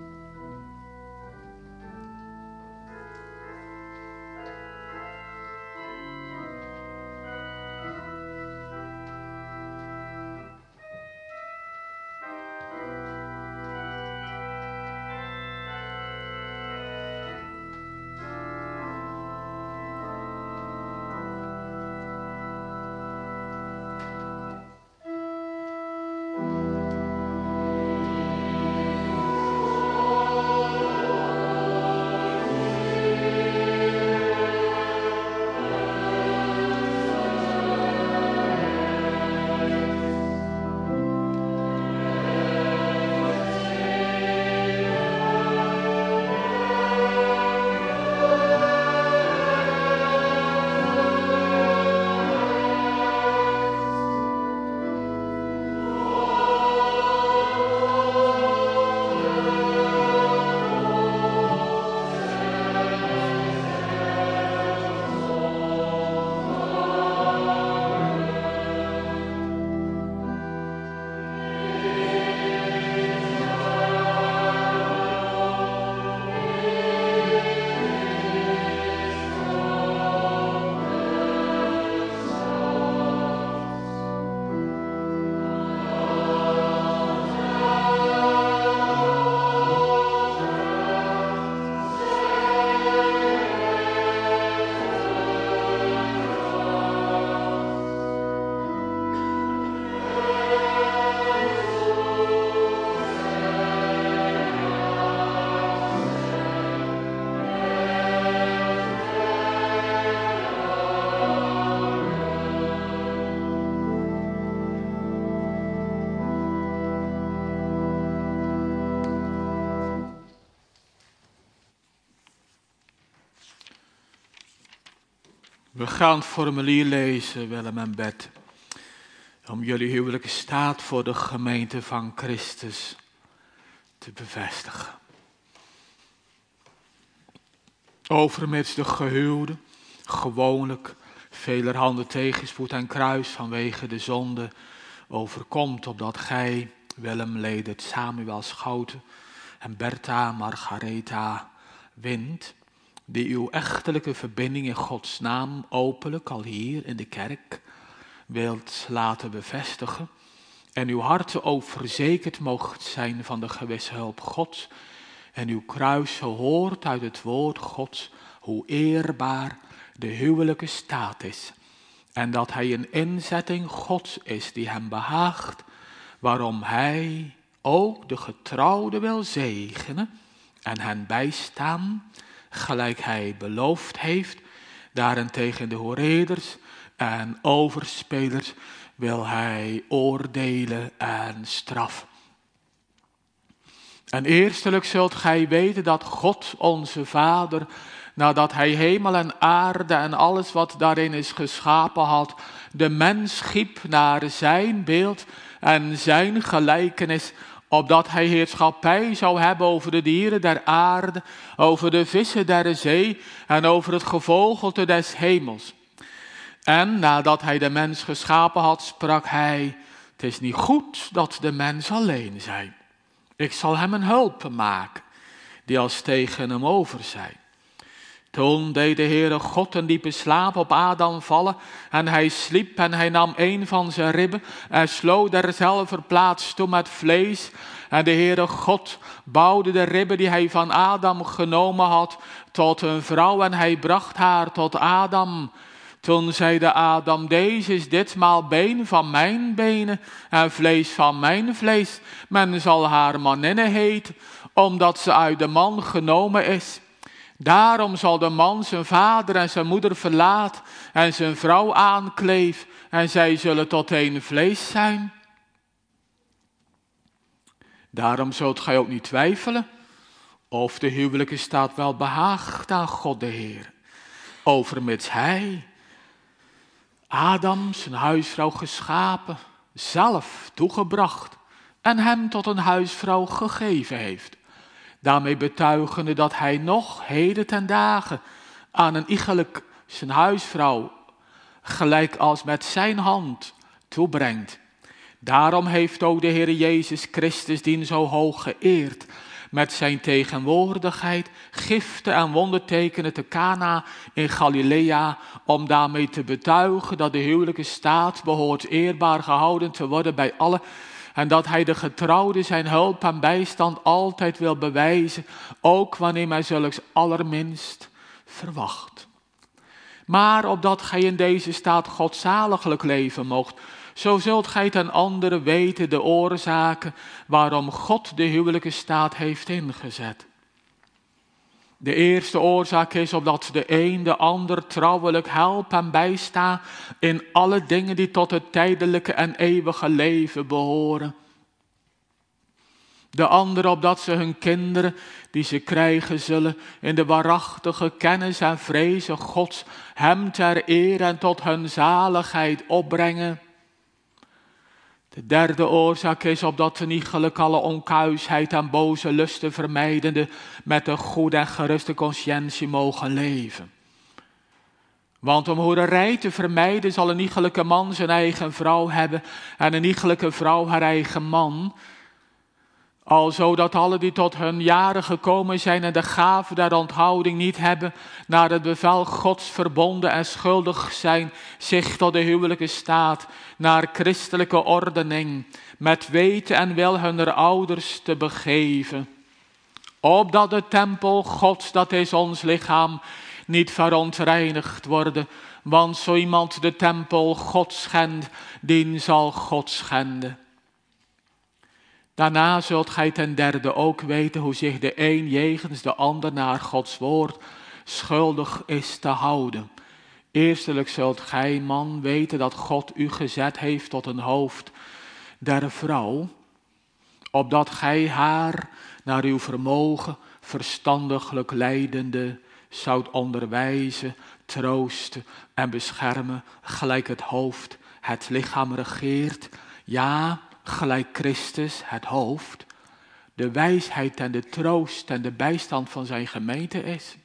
We gaan het formulier lezen, Willem en Bert, om jullie huwelijke staat voor de gemeente van Christus te bevestigen. Overmits de gehuwde gewoonlijk velerhande tegenspoed en kruis vanwege de zonde overkomt, opdat gij, Willem, Ledert, Samuel, Schouten en Bertha, Margaretha wint, die uw echtelijke verbinding in Gods naam openlijk al hier in de kerk wilt laten bevestigen en uw harten ook verzekerd moogt zijn van de gewisse hulp Gods en uw kruis hoort uit het woord Gods hoe eerbaar de huwelijke staat is en dat hij een inzetting Gods is die hem behaagt, waarom hij ook de getrouwden wil zegenen en hen bijstaan, gelijk hij beloofd heeft. Daarentegen de hoereders en overspelers wil hij oordelen en straffen. En eerstelijk zult gij weten dat God onze Vader, nadat hij hemel en aarde en alles wat daarin is geschapen had, de mens schiep naar zijn beeld en zijn gelijkenis, opdat hij heerschappij zou hebben over de dieren der aarde, over de vissen der zee en over het gevogelte des hemels. En nadat hij de mens geschapen had, sprak hij, het is niet goed dat de mens alleen zij. Ik zal hem een hulp maken, die als tegen hem over zij. Toen deed de Heere God een diepe slaap op Adam vallen en hij sliep en hij nam een van zijn ribben en sloot derzelfde plaats toe met vlees. En de Heere God bouwde de ribben die hij van Adam genomen had tot een vrouw en hij bracht haar tot Adam. Toen zeide Adam, deze is ditmaal been van mijn benen en vlees van mijn vlees. Men zal haar maninne heten, omdat ze uit de man genomen is. Daarom zal de man zijn vader en zijn moeder verlaten en zijn vrouw aankleven en zij zullen tot één vlees zijn. Daarom zult gij ook niet twijfelen of de huwelijke staat wel behaagt aan God de Heer. Overmits hij, Adam, zijn huisvrouw geschapen, zelf toegebracht en hem tot een huisvrouw gegeven heeft. Daarmee betuigende dat hij nog heden ten dagen aan een iegelijk zijn huisvrouw gelijk als met zijn hand toebrengt. Daarom heeft ook de Heer Jezus Christus dien zo hoog geëerd met zijn tegenwoordigheid, giften en wondertekenen te Cana in Galilea, om daarmee te betuigen dat de huwelijke staat behoort eerbaar gehouden te worden bij allen en dat hij de getrouwde zijn hulp en bijstand altijd wil bewijzen, ook wanneer men zulks allerminst verwacht. Maar opdat gij in deze staat godzaliglijk leven moogt, zo zult gij ten andere weten de oorzaken waarom God de huwelijke staat heeft ingezet. De eerste oorzaak is opdat de een de ander trouwelijk helpt en bijstaat in alle dingen die tot het tijdelijke en eeuwige leven behoren. De andere opdat ze hun kinderen, die ze krijgen zullen, in de waarachtige kennis en vrezen Gods, hem ter eer en tot hun zaligheid opbrengen. De derde oorzaak is opdat ze niet gelijk alle onkuisheid en boze lusten vermijdende met een goede en geruste consciëntie mogen leven. Want om hoererij te vermijden zal een iegelijke man zijn eigen vrouw hebben en een iegelijke vrouw haar eigen man. Alzo dat alle die tot hun jaren gekomen zijn en de gave der onthouding niet hebben, naar het bevel Gods verbonden en schuldig zijn, zich tot de huwelijke staat, naar christelijke ordening, met weten en wil hunner ouders te begeven. Opdat de tempel Gods, dat is ons lichaam, niet verontreinigd worden, want zo iemand de tempel Gods schendt, dien zal God schenden. Daarna zult gij ten derde ook weten hoe zich de een jegens de ander naar Gods woord schuldig is te houden. Eerstelijk zult gij, man, weten dat God u gezet heeft tot een hoofd der vrouw, opdat gij haar naar uw vermogen verstandiglijk leidende zoudt onderwijzen, troosten en beschermen, gelijk het hoofd het lichaam regeert, ja, gelijk Christus, het hoofd, de wijsheid en de troost en de bijstand van zijn gemeente is.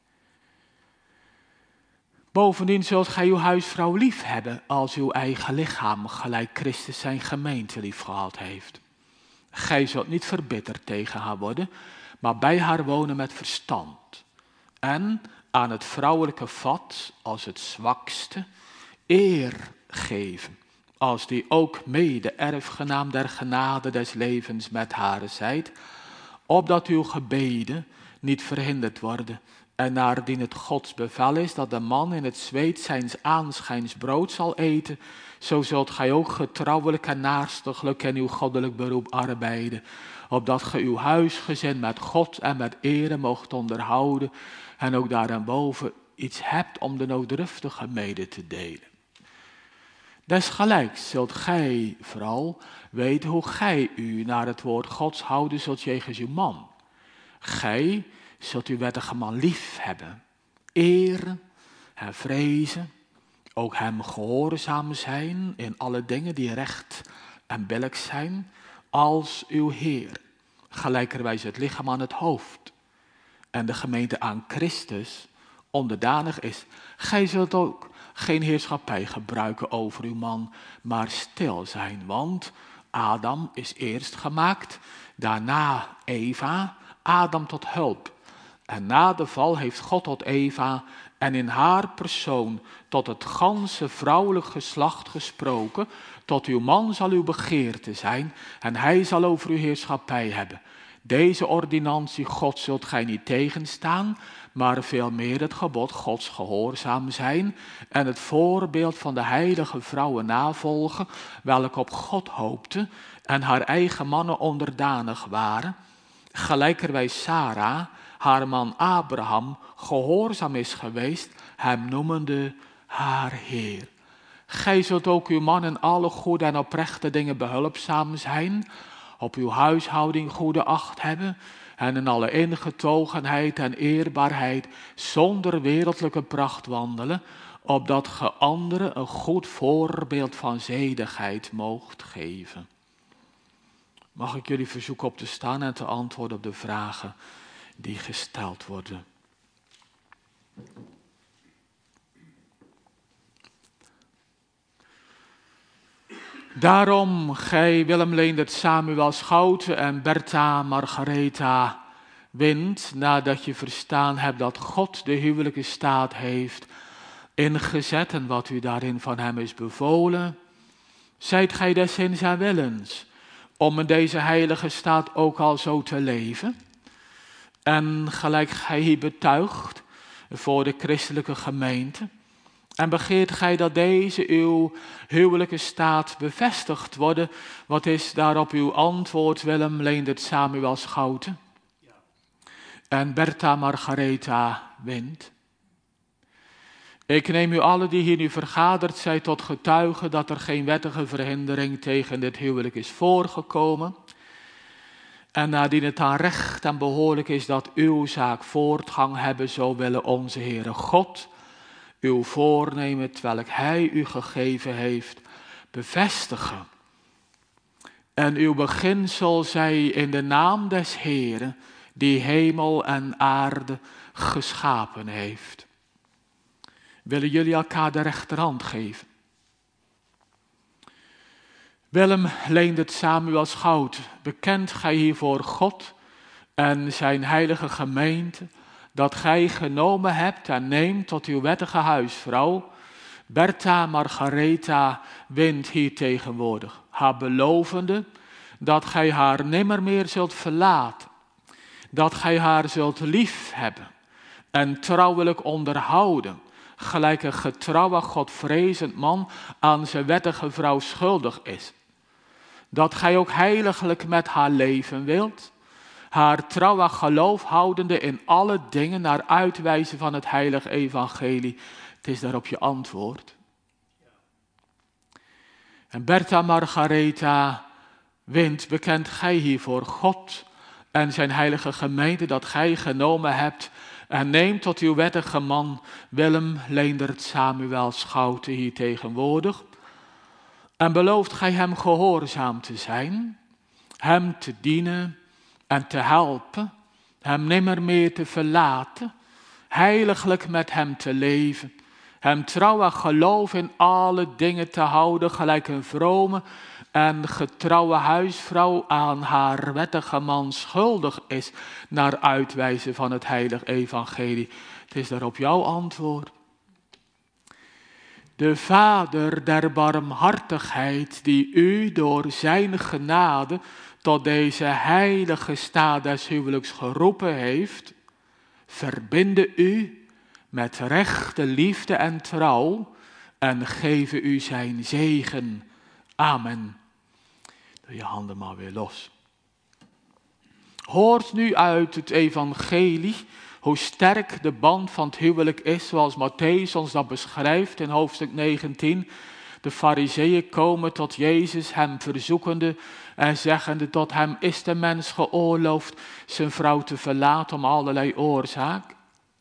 Bovendien zult gij uw huisvrouw lief hebben als uw eigen lichaam, gelijk Christus zijn gemeente lief gehad heeft. Gij zult niet verbitterd tegen haar worden, maar bij haar wonen met verstand. En aan het vrouwelijke vat, als het zwakste, eer geven. Als die ook mede erfgenaam der genade des levens met haar zijt, opdat uw gebeden niet verhinderd worden. En naardien het Gods bevel is dat de man in het zweet zijns aanschijns brood zal eten, zo zult gij ook getrouwelijk en naarstiglijk in uw goddelijk beroep arbeiden, opdat gij uw huisgezin met God en met ere moogt onderhouden en ook daarboven iets hebt om de nooddruftige mede te delen. Desgelijks zult gij vooral weten hoe gij u naar het woord Gods houden zult jegens uw man. Gij zult uw wettige man lief hebben, eren en vrezen, ook hem gehoorzaam zijn in alle dingen die recht en billijk zijn, als uw Heer, gelijkerwijs het lichaam aan het hoofd en de gemeente aan Christus onderdanig is. Gij zult ook geen heerschappij gebruiken over uw man, maar stil zijn, want Adam is eerst gemaakt, daarna Eva, Adam tot hulp En na de val heeft God tot Eva en in haar persoon tot het ganse vrouwelijk geslacht gesproken. Tot uw man zal uw begeerte zijn en hij zal over uw heerschappij hebben. Deze ordinantie God zult gij niet tegenstaan, maar veel meer het gebod Gods gehoorzaam zijn en het voorbeeld van de heilige vrouwen navolgen, welke op God hoopten en haar eigen mannen onderdanig waren, gelijkerwijs Sarah, haar man Abraham, gehoorzaam is geweest, hem noemende haar Heer. Gij zult ook uw man in alle goede en oprechte dingen behulpzaam zijn, op uw huishouding goede acht hebben en in alle ingetogenheid en eerbaarheid zonder wereldlijke pracht wandelen, opdat ge anderen een goed voorbeeld van zedigheid moogt geven. Mag ik jullie verzoeken op te staan en te antwoorden op de vragen die gesteld worden. Daarom, gij Willem Leendert, Samuel Schouten en Bertha Margaretha Wind, nadat je verstaan hebt dat God de huwelijke staat heeft ingezet en wat u daarin van hem is bevolen, zijt gij des zins en willens om in deze heilige staat ook al zo te leven? En gelijk gij hier betuigt voor de christelijke gemeente, en begeert gij dat deze uw huwelijke staat bevestigd worden? Wat is daarop uw antwoord, Willem Leendert Samuel Schouten? Ja. En Bertha Margaretha Wind? Ik neem u allen die hier nu vergaderd zijn tot getuigen dat er geen wettige verhindering tegen dit huwelijk is voorgekomen. En nadien het aan recht en behoorlijk is dat uw zaak voortgang hebben, zo willen onze Heere God uw voornemen, terwijl hij u gegeven heeft, bevestigen. En uw beginsel zij in de naam des Heeren, die hemel en aarde geschapen heeft. Willen jullie elkaar de rechterhand geven? Willem Leendert Samuel Schouten, bekent gij hier voor God en zijn heilige gemeente, dat gij genomen hebt en neemt tot uw wettige huisvrouw, Bertha Margaretha Wind hier tegenwoordig, haar belovende, dat gij haar nimmer meer zult verlaten, dat gij haar zult lief hebben en trouwelijk onderhouden, gelijk een getrouwe Godvrezend man aan zijn wettige vrouw schuldig is. Dat gij ook heiliglijk met haar leven wilt, haar trouw en geloof houdende in alle dingen naar uitwijzen van het heilige evangelie. Het is daarop je antwoord. En Bertha Margaretha Wind, bekent gij hier voor God en zijn heilige gemeente dat gij genomen hebt en neemt tot uw wettige man Willem Leendert Samuel Schouten hier tegenwoordig. En belooft gij hem gehoorzaam te zijn, hem te dienen en te helpen, hem nimmer meer te verlaten, heiliglijk met hem te leven, hem trouw en geloof in alle dingen te houden, gelijk een vrome en getrouwe huisvrouw aan haar wettige man schuldig is, naar uitwijzen van het heilig evangelie. Het is daarop jouw antwoord. De Vader der barmhartigheid, die u door zijn genade tot deze heilige staat des huwelijks geroepen heeft, verbinde u met rechte liefde en trouw en geven u zijn zegen. Amen. Doe je handen maar weer los. Hoort nu uit het evangelie hoe sterk de band van het huwelijk is, zoals Mattheüs ons dat beschrijft in hoofdstuk 19. De Farizeeën komen tot Jezus, hem verzoekende en zeggende: tot hem is de mens geoorloofd zijn vrouw te verlaten om allerlei oorzaak.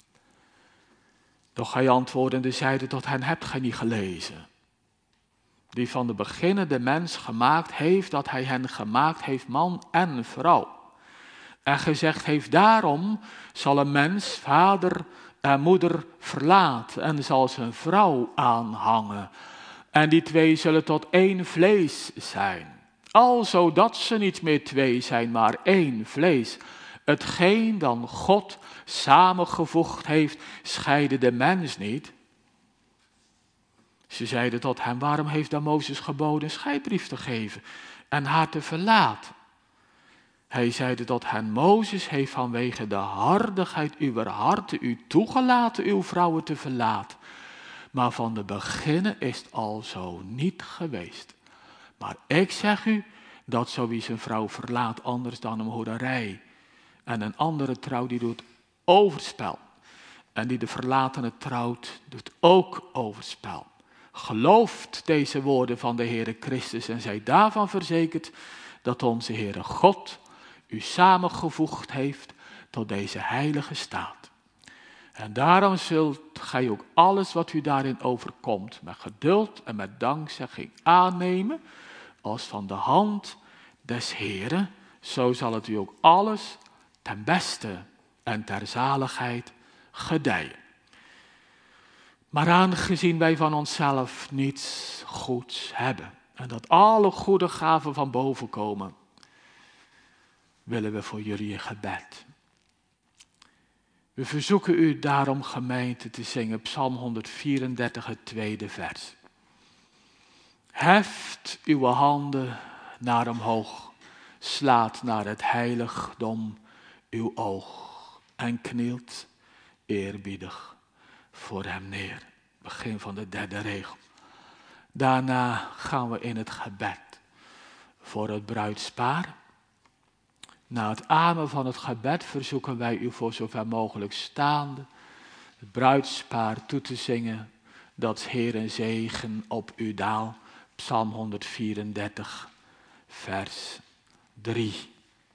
Doch hij antwoordende zeide: tot hen hebt gij niet gelezen, die van de beginnen de mens gemaakt heeft, dat hij hen gemaakt heeft, man en vrouw. En gezegd heeft: daarom zal een mens vader en moeder verlaten en zal zijn vrouw aanhangen. En die twee zullen tot één vlees zijn. Alzo dat ze niet meer twee zijn, maar één vlees. Hetgeen dan God samengevoegd heeft, scheide de mens niet. Ze zeiden tot hem, waarom heeft dan Mozes geboden een scheidbrief te geven en haar te verlaten? Hij zeide tot hen, Mozes heeft vanwege de hardigheid uw harten u toegelaten uw vrouwen te verlaten. Maar van de beginnen is het al zo niet geweest. Maar ik zeg u, dat zo wie zijn vrouw verlaat anders dan een hoererij. En een andere trouw die doet overspel. En die de verlatene trouwt, doet ook overspel. Gelooft deze woorden van de Heere Christus en zij daarvan verzekerd dat onze Heere God u samengevoegd heeft tot deze heilige staat. En daarom zult gij ook alles wat u daarin overkomt met geduld en met dankzegging aannemen als van de hand des Heeren. Zo zal het u ook alles ten beste en ter zaligheid gedijen. Maar aangezien wij van onszelf niets goeds hebben en dat alle goede gaven van boven komen, willen we voor jullie een gebed. We verzoeken u daarom, gemeente, te zingen Psalm 134, het tweede vers. Heft uw handen naar omhoog, slaat naar het heiligdom uw oog en knielt eerbiedig voor hem neer. Begin van de derde regel. Daarna gaan we in het gebed voor het bruidspaar. Na het amen van het gebed verzoeken wij u voor zover mogelijk staande het bruidspaar toe te zingen, dat Heer een zegen op u daal. Psalm 134, vers 3.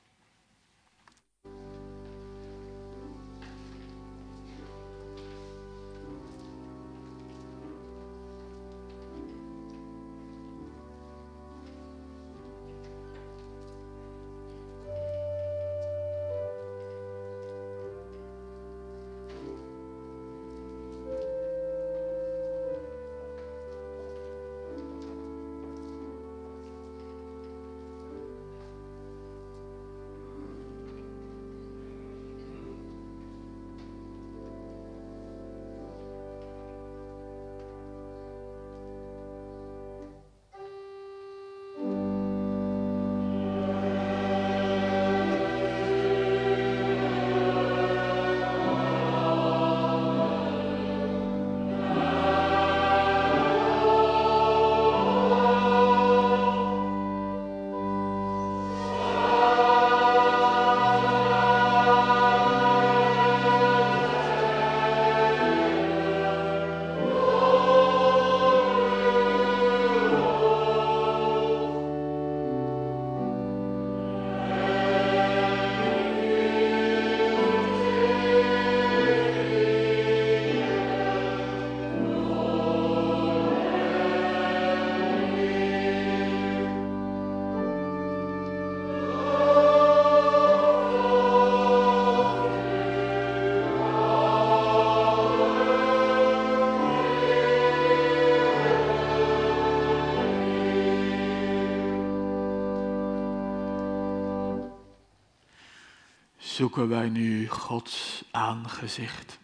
Zoeken wij nu Gods aangezicht.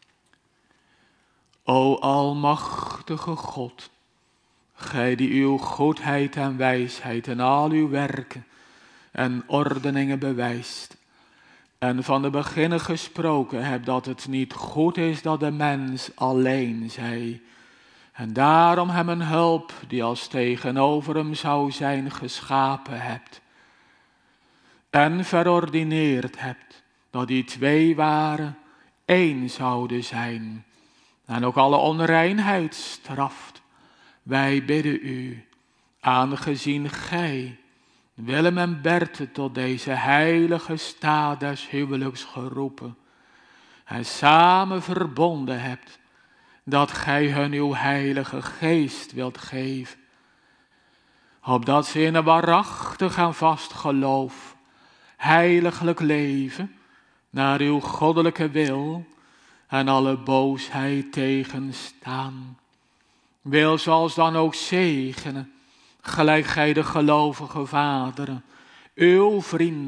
O almachtige God, gij die uw goedheid en wijsheid in al uw werken en ordeningen bewijst, en van de beginnen gesproken hebt dat het niet goed is dat de mens alleen zij, en daarom hem een hulp die als tegenover hem zou zijn geschapen hebt, en verordineerd hebt dat die twee waren één zouden zijn, en ook alle onreinheid straft. Wij bidden u, aangezien gij Willem en Berthe tot deze heilige staat des huwelijks geroepen en samen verbonden hebt, dat gij hun uw heilige geest wilt geven, opdat ze in een waarachtig en vast geloof heiliglijk leven naar uw goddelijke wil en alle boosheid tegenstaan. Wil zoals dan ook zegenen, gelijk gij de gelovige vaderen, uw vrienden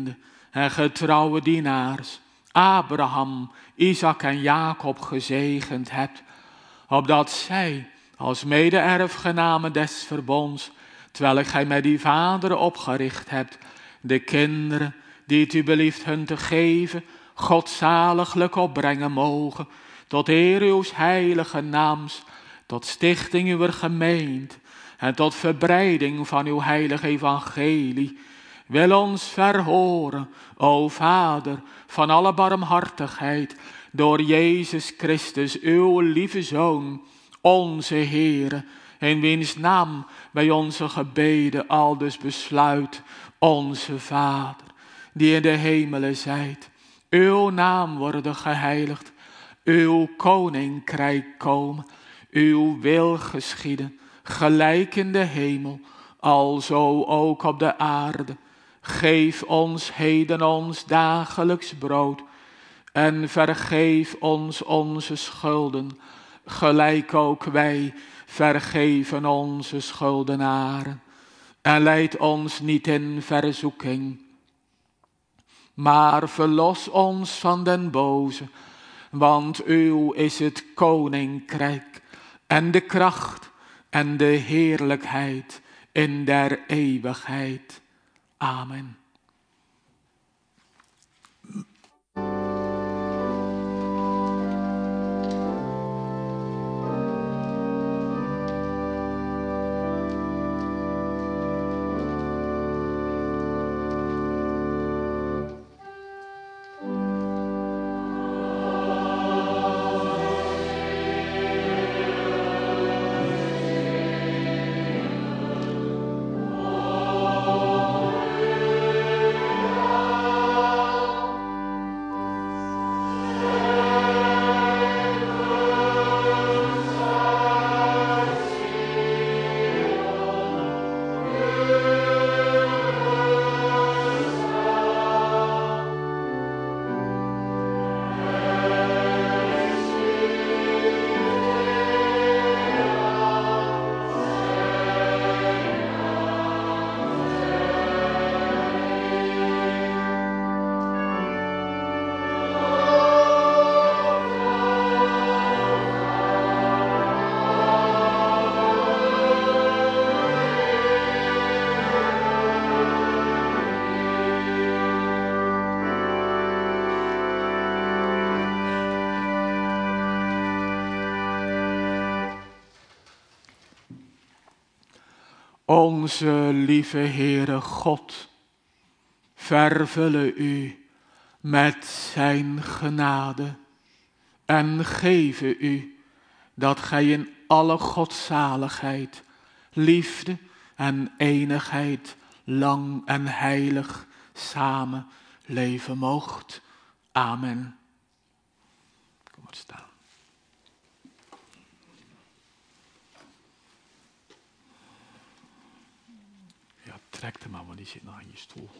en getrouwe dienaars, Abraham, Isaac en Jacob gezegend hebt, opdat zij als mede-erfgenamen des verbonds, terwijl gij met die vaderen opgericht hebt, de kinderen die het u belieft hun te geven, godzaliglijk opbrengen mogen, tot eer uw heilige naams, tot stichting uw gemeente en tot verbreiding van uw heilige evangelie. Wil ons verhoren, o Vader, van alle barmhartigheid, door Jezus Christus, uw lieve Zoon, onze Heere, in wiens naam wij onze gebeden aldus besluit, onze Vader, die in de hemelen zijt. Uw naam worden geheiligd, uw koninkrijk komen, uw wil geschieden, gelijk in de hemel, alzo ook op de aarde. Geef ons heden ons dagelijks brood en vergeef ons onze schulden, gelijk ook wij vergeven onze schuldenaren. En leid ons niet in verzoeking, maar verlos ons van den boze, want uw is het koninkrijk en de kracht en de heerlijkheid in der eeuwigheid. Amen. Onze lieve Heere God, vervullen u met zijn genade en geven u dat gij in alle godzaligheid, liefde en eenigheid lang en heilig samen leven moogt. Amen. Kom maar staan. Trek hem maar, want die zit nog aan je stoel.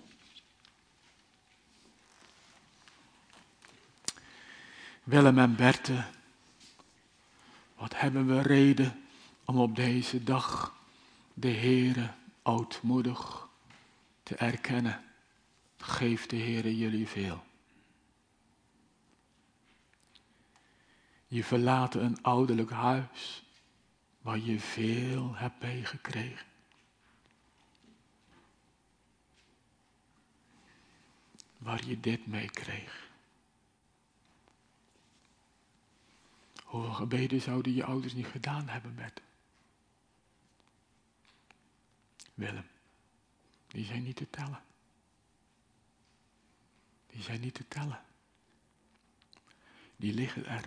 Willem en Berthe, wat hebben we reden om op deze dag de Heere ootmoedig te erkennen. Geeft de Heere jullie veel. Je verlaat een ouderlijk huis waar je veel hebt meegekregen. Waar je dit mee kreeg. Hoeveel gebeden zouden je ouders niet gedaan hebben met Willem? Die zijn niet te tellen. Die zijn niet te tellen. Die liggen er.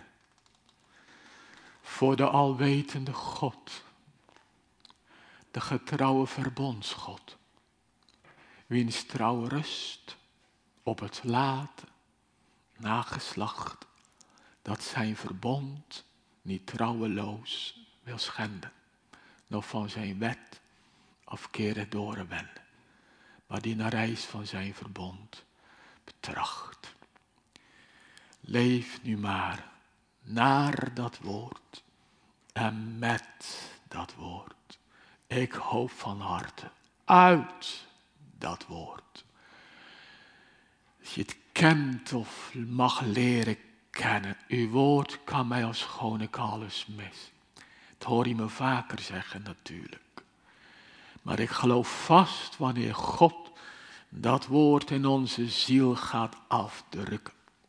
Voor de alwetende God. De getrouwe verbondsgod. Wiens trouw rust op het late nageslacht dat zijn verbond niet trouweloos wil schenden, nog van zijn wet afkeren doorwenden, maar die naar reis van zijn verbond betracht. Leef nu maar naar dat woord en met dat woord. Ik hoop van harte uit dat woord. Als je het kent of mag leren kennen. Uw woord kan mij als schoon ik alles mis. Dat hoor je me vaker zeggen natuurlijk. Maar ik geloof vast wanneer God dat woord in onze ziel gaat afdrukken.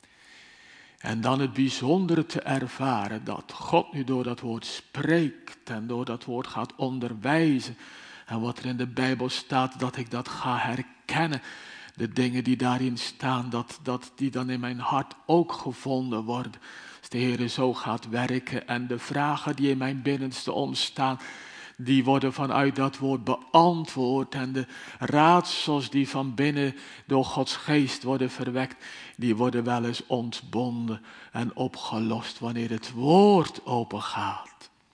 En dan het bijzondere te ervaren dat God nu door dat woord spreekt en door dat woord gaat onderwijzen. En wat er in de Bijbel staat, dat ik dat ga herkennen. De dingen die daarin staan, dat die dan in mijn hart ook gevonden worden. Als de Heer zo gaat werken en de vragen die in mijn binnenste ontstaan, die worden vanuit dat woord beantwoord. En de raadsels die van binnen door Gods geest worden verwekt, die worden wel eens ontbonden en opgelost wanneer het woord open gaat.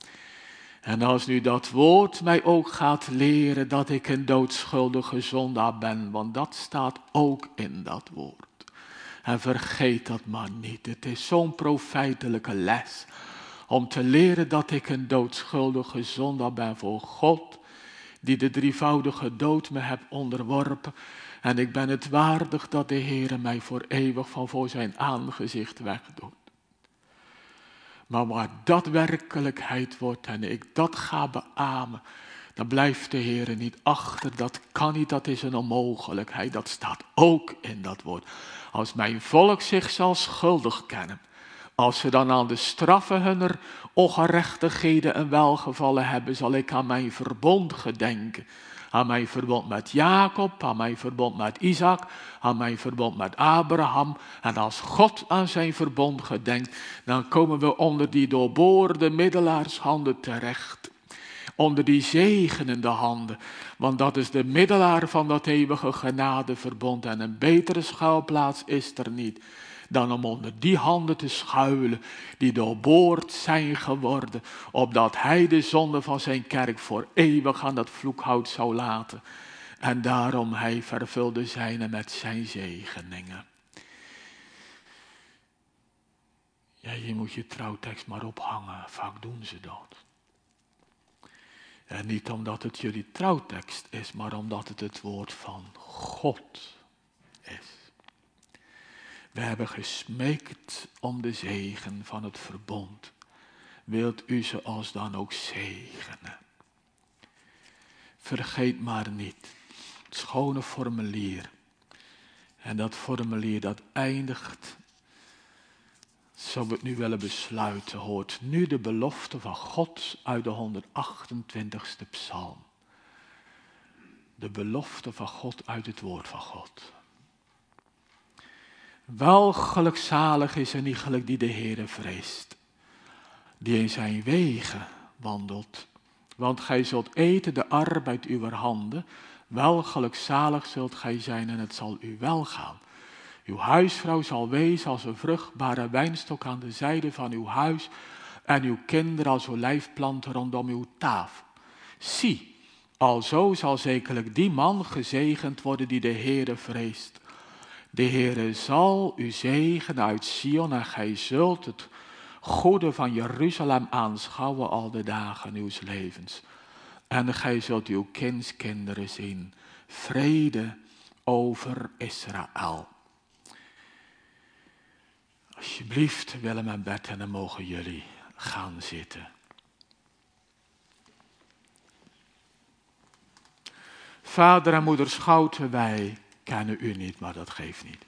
En als nu dat woord mij ook gaat leren dat ik een doodschuldige zondaar ben, want dat staat ook in dat woord. En vergeet dat maar niet, het is zo'n profijtelijke les. Om te leren dat ik een doodschuldige zondaar ben voor God, die de drievoudige dood me heeft onderworpen. En ik ben het waardig dat de Heere mij voor eeuwig van voor zijn aangezicht wegdoet. Maar waar dat werkelijkheid wordt en ik dat ga beamen, dan blijft de Heere niet achter. Dat kan niet, dat is een onmogelijkheid. Dat staat ook in dat woord. Als mijn volk zich zal schuldig kennen, als ze dan aan de straffen hunner ongerechtigheden en welgevallen hebben, zal ik aan mijn verbond gedenken. Aan mijn verbond met Jacob, aan mijn verbond met Isaac, aan mijn verbond met Abraham. En als God aan zijn verbond gedenkt, dan komen we onder die doorboorde middelaarshanden terecht. Onder die zegenende handen. Want dat is de middelaar van dat eeuwige genadeverbond. En een betere schuilplaats is er niet dan om onder die handen te schuilen die doorboord zijn geworden, opdat hij de zonde van zijn kerk voor eeuwig aan dat vloekhout zou laten. En daarom hij vervulde zijne met zijn zegeningen. Ja, je moet je trouwtekst maar ophangen, vaak doen ze dat. En niet omdat het jullie trouwtekst is, maar omdat het woord van God is. We hebben gesmeekt om de zegen van het verbond. Wilt u ze als dan ook zegenen? Vergeet maar niet het schone formulier. En dat formulier dat eindigt, zo we het nu willen besluiten, hoort nu de belofte van God uit de 128ste psalm. De belofte van God uit het woord van God. Wel gelukzalig is en iegelijk die de Heere vreest, die in zijn wegen wandelt. Want gij zult eten de arbeid uw handen, wel gelukzalig zult gij zijn en het zal u wel gaan. Uw huisvrouw zal wezen als een vruchtbare wijnstok aan de zijde van uw huis en uw kinderen als olijfplanten rondom uw tafel. Zie, alzo zal zekerlijk die man gezegend worden die de Heere vreest. De Heere zal u zegenen uit Sion en gij zult het goede van Jeruzalem aanschouwen al de dagen uws levens. En gij zult uw kindskinderen zien. Vrede over Israël. Alsjeblieft, Willem en Bert, en dan mogen jullie gaan zitten. Vader en moeder Schouten, wij kennen u niet, maar dat geeft niet.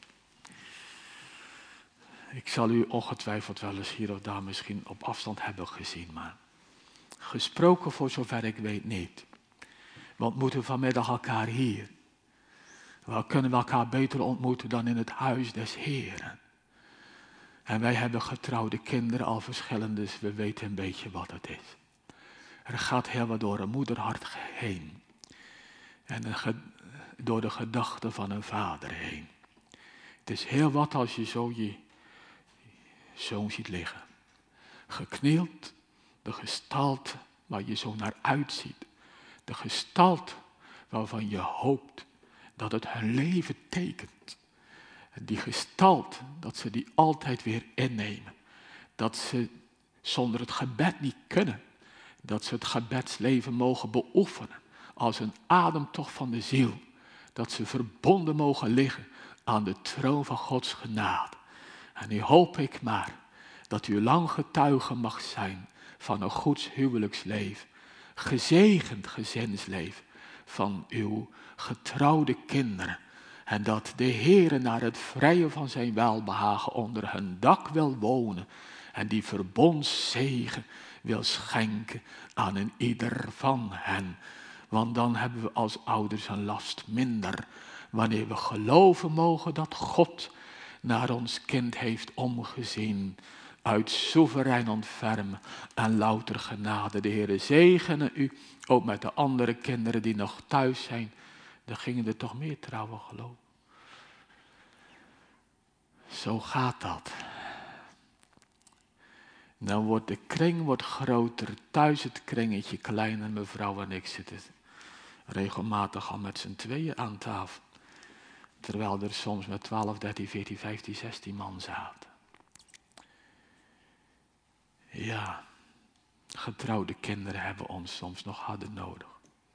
Ik zal u ongetwijfeld wel eens hier of daar misschien op afstand hebben gezien, maar gesproken voor zover ik weet niet. We ontmoeten vanmiddag elkaar hier. We kunnen elkaar beter ontmoeten dan in het huis des Heeren. En wij hebben getrouwde kinderen al verschillend, dus we weten een beetje wat het is. Er gaat heel wat door een moederhart heen. En door de gedachten van een vader heen. Het is heel wat als je zo je zoon ziet liggen. Geknield, de gestalte waar je zo naar uitziet. De gestalte waarvan je hoopt dat het hun leven tekent. Die gestalte, dat ze die altijd weer innemen. Dat ze zonder het gebed niet kunnen. Dat ze het gebedsleven mogen beoefenen als een ademtocht van de ziel. Dat ze verbonden mogen liggen aan de troon van Gods genade. En nu hoop ik maar dat u lang getuige mag zijn van een goed huwelijksleven, gezegend gezinsleven van uw getrouwde kinderen. En dat de Heere naar het vrije van zijn welbehagen onder hun dak wil wonen en die verbondszegen wil schenken aan een ieder van hen. Want dan hebben we als ouders een last minder, wanneer we geloven mogen dat God naar ons kind heeft omgezien, uit soeverein ontfermen en louter genade. De Heere zegene u, ook met de andere kinderen die nog thuis zijn. Er gingen er toch meer trouwen, geloof. Zo gaat dat. Dan wordt de kring groter, thuis het kringetje kleiner. Mevrouw en ik zitten regelmatig al met z'n tweeën aan tafel. Terwijl er soms met 12, 13, 14, 15, 16 man zaten. Ja, getrouwde kinderen hebben ons soms nog harder nodig.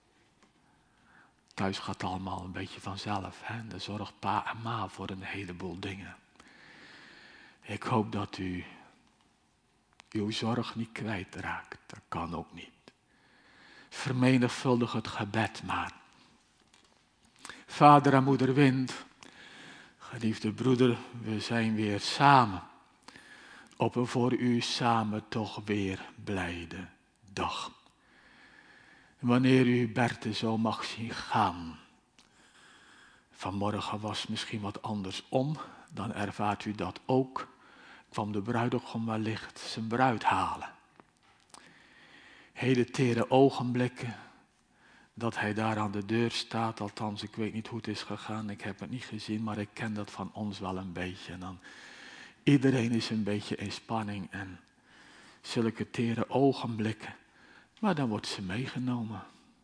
Thuis gaat het allemaal een beetje vanzelf. Hè? Dan zorgt pa en ma voor een heleboel dingen. Ik hoop dat u uw zorg niet kwijtraakt. Dat kan ook niet. Vermenigvuldig het gebed maar. Vader en moeder Wind, geliefde broeder, we zijn weer samen. Op een voor u samen toch weer blijde dag. Wanneer u Berthe zo mag zien gaan. Vanmorgen was misschien wat andersom, dan ervaart u dat ook. Kwam de bruidegom wellicht zijn bruid halen. Hele tere ogenblikken dat hij daar aan de deur staat. Althans, ik weet niet hoe het is gegaan. Ik heb het niet gezien, maar ik ken dat van ons wel een beetje. En dan, iedereen is een beetje in spanning en zulke tere ogenblikken. Maar dan wordt ze meegenomen.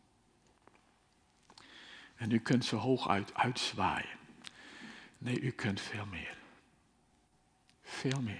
En u kunt ze hooguit uitzwaaien. Nee, u kunt veel meer. Veel meer.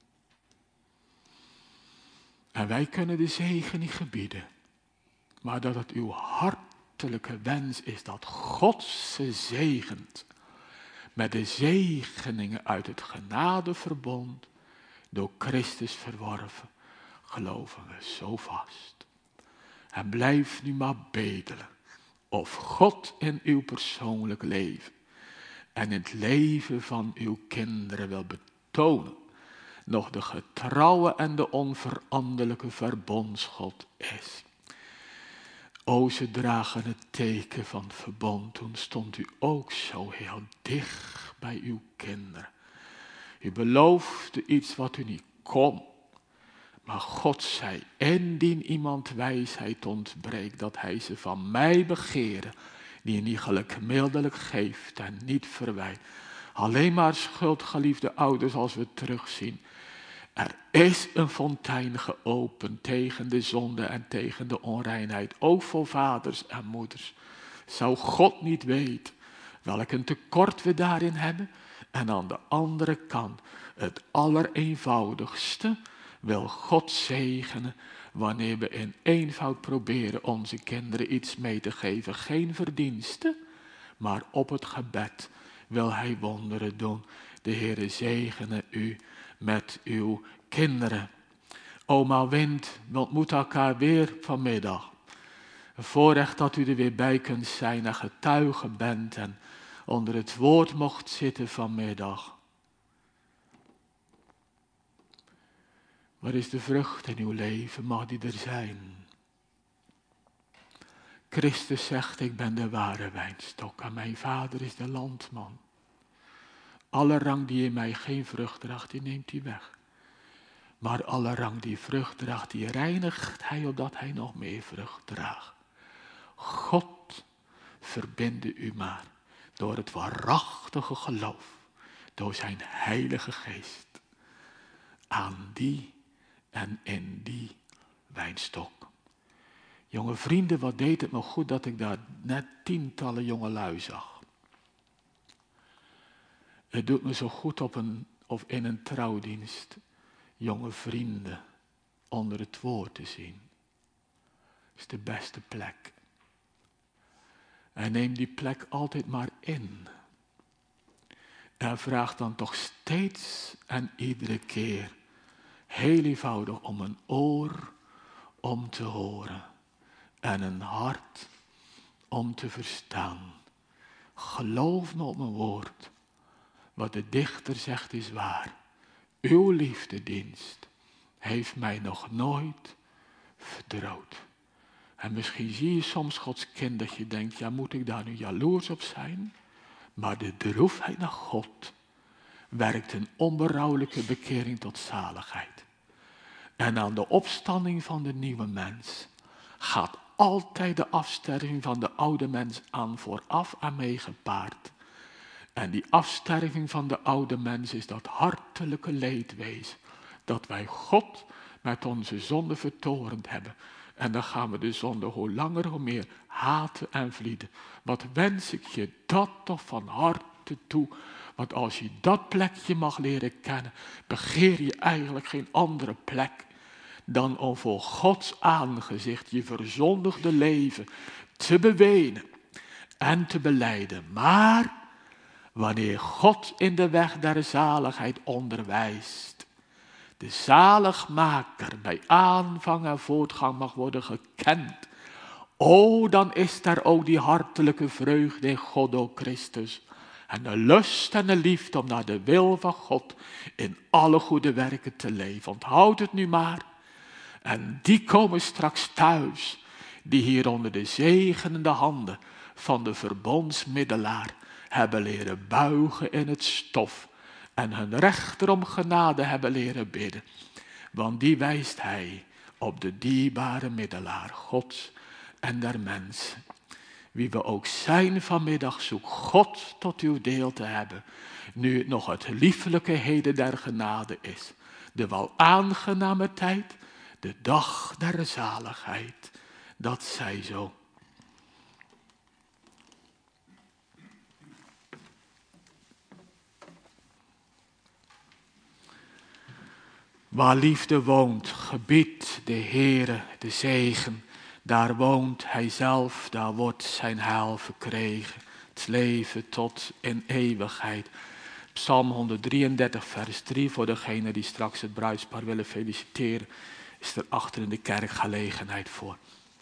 En wij kunnen de zegen niet gebieden. Maar dat het uw hartelijke wens is dat God ze zegent. Met de zegeningen uit het genadeverbond. Door Christus verworven. Geloven we zo vast. En blijf nu maar bedelen. Of God in uw persoonlijk leven. En in het leven van uw kinderen wil betonen. Nog de getrouwe en de onveranderlijke verbondsgod is. O, ze dragen het teken van het verbond. Toen stond u ook zo heel dicht bij uw kinderen. U beloofde iets wat u niet kon. Maar God zei, indien iemand wijsheid ontbreekt, dat hij ze van mij begeren, die niet gelijkmildelijk geeft en niet verwijt. Alleen maar schuldgeliefde ouders als we terugzien. Er is een fontein geopend tegen de zonde en tegen de onreinheid. Ook voor vaders en moeders. Zou God niet weten welk een tekort we daarin hebben? En aan de andere kant, het allereenvoudigste wil God zegenen wanneer we in eenvoud proberen onze kinderen iets mee te geven. Geen verdienste, maar op het gebed wil hij wonderen doen. De Heere zegene u met uw kinderen. Oma Wind, we ontmoeten elkaar weer vanmiddag. Een voorrecht dat u er weer bij kunt zijn en getuige bent en onder het woord mocht zitten vanmiddag. Waar is de vrucht in uw leven? Mag die er zijn? Christus zegt, ik ben de ware wijnstok en mijn vader is de landman. Alle rang die in mij geen vrucht draagt, die neemt hij weg. Maar alle rang die vrucht draagt, die reinigt hij, opdat hij nog meer vrucht draagt. God verbinde u maar door het waarachtige geloof, door zijn heilige geest, aan die en in die wijnstok. Jonge vrienden, wat deed het me goed dat ik daar net tientallen jongelui zag. Het doet me zo goed in een trouwdienst jonge vrienden onder het woord te zien. Dat is de beste plek. En neem die plek altijd maar in. En vraagt dan toch steeds en iedere keer heel eenvoudig om een oor om te horen. En een hart om te verstaan. Geloof me op mijn woord. Wat de dichter zegt is waar. Uw liefdedienst heeft mij nog nooit verdrood. En misschien zie je soms Gods kind dat je denkt, ja, moet ik daar nu jaloers op zijn? Maar de droefheid naar God werkt een onberouwelijke bekering tot zaligheid. En aan de opstanding van de nieuwe mens gaat altijd de afsterving van de oude mens aan vooraf en mee gepaard. En die afsterving van de oude mens is dat hartelijke leedwezen. Dat wij God met onze zonde vertorend hebben. En dan gaan we de zonde hoe langer hoe meer haten en vlieden. Wat wens ik je dat toch van harte toe. Want als je dat plekje mag leren kennen, begeer je eigenlijk geen andere plek dan om voor Gods aangezicht je verzondigde leven te bewenen en te belijden. Maar wanneer God in de weg der zaligheid onderwijst, de zaligmaker bij aanvang en voortgang mag worden gekend, dan is daar ook die hartelijke vreugde in God, o Christus. En de lust en de liefde om naar de wil van God in alle goede werken te leven. Onthoud het nu maar. En die komen straks thuis, die hier onder de zegenende handen van de verbondsmiddelaar hebben leren buigen in het stof en hun rechter om genade hebben leren bidden. Want die wijst hij op de dierbare middelaar Gods en der mensen. Wie we ook zijn vanmiddag, zoek God tot uw deel te hebben, nu het nog het lieflijke heden der genade is. De wel aangename tijd, de dag der zaligheid, dat zij zo. Waar liefde woont, gebiedt de Heere de zegen. Daar woont hij zelf, daar wordt zijn heil verkregen. Het leven tot in eeuwigheid. Psalm 133 vers 3 voor degenen die straks het bruidspaar willen feliciteren. Is er achter in de kerk gelegenheid voor.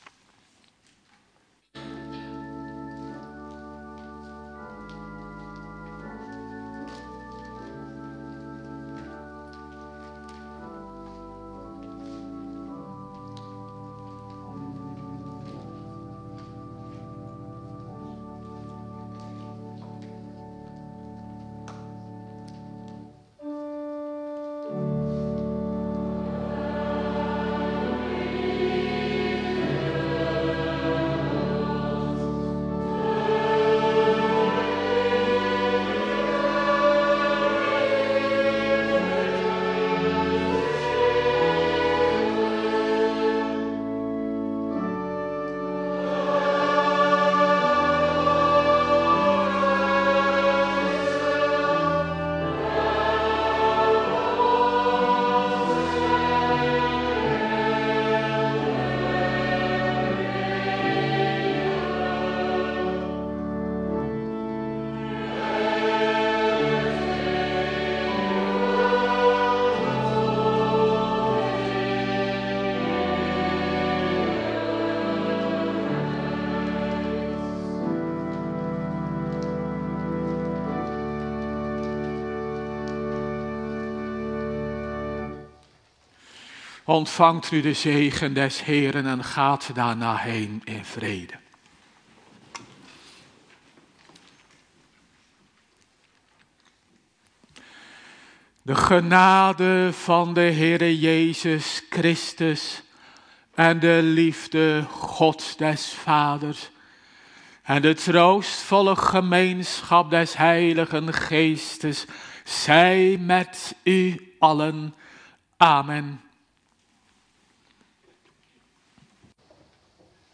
Ontvangt u de zegen des Heeren en gaat daarna heen in vrede. De genade van de Heere Jezus Christus en de liefde Gods des Vaders en de troostvolle gemeenschap des Heiligen Geestes zij met u allen. Amen.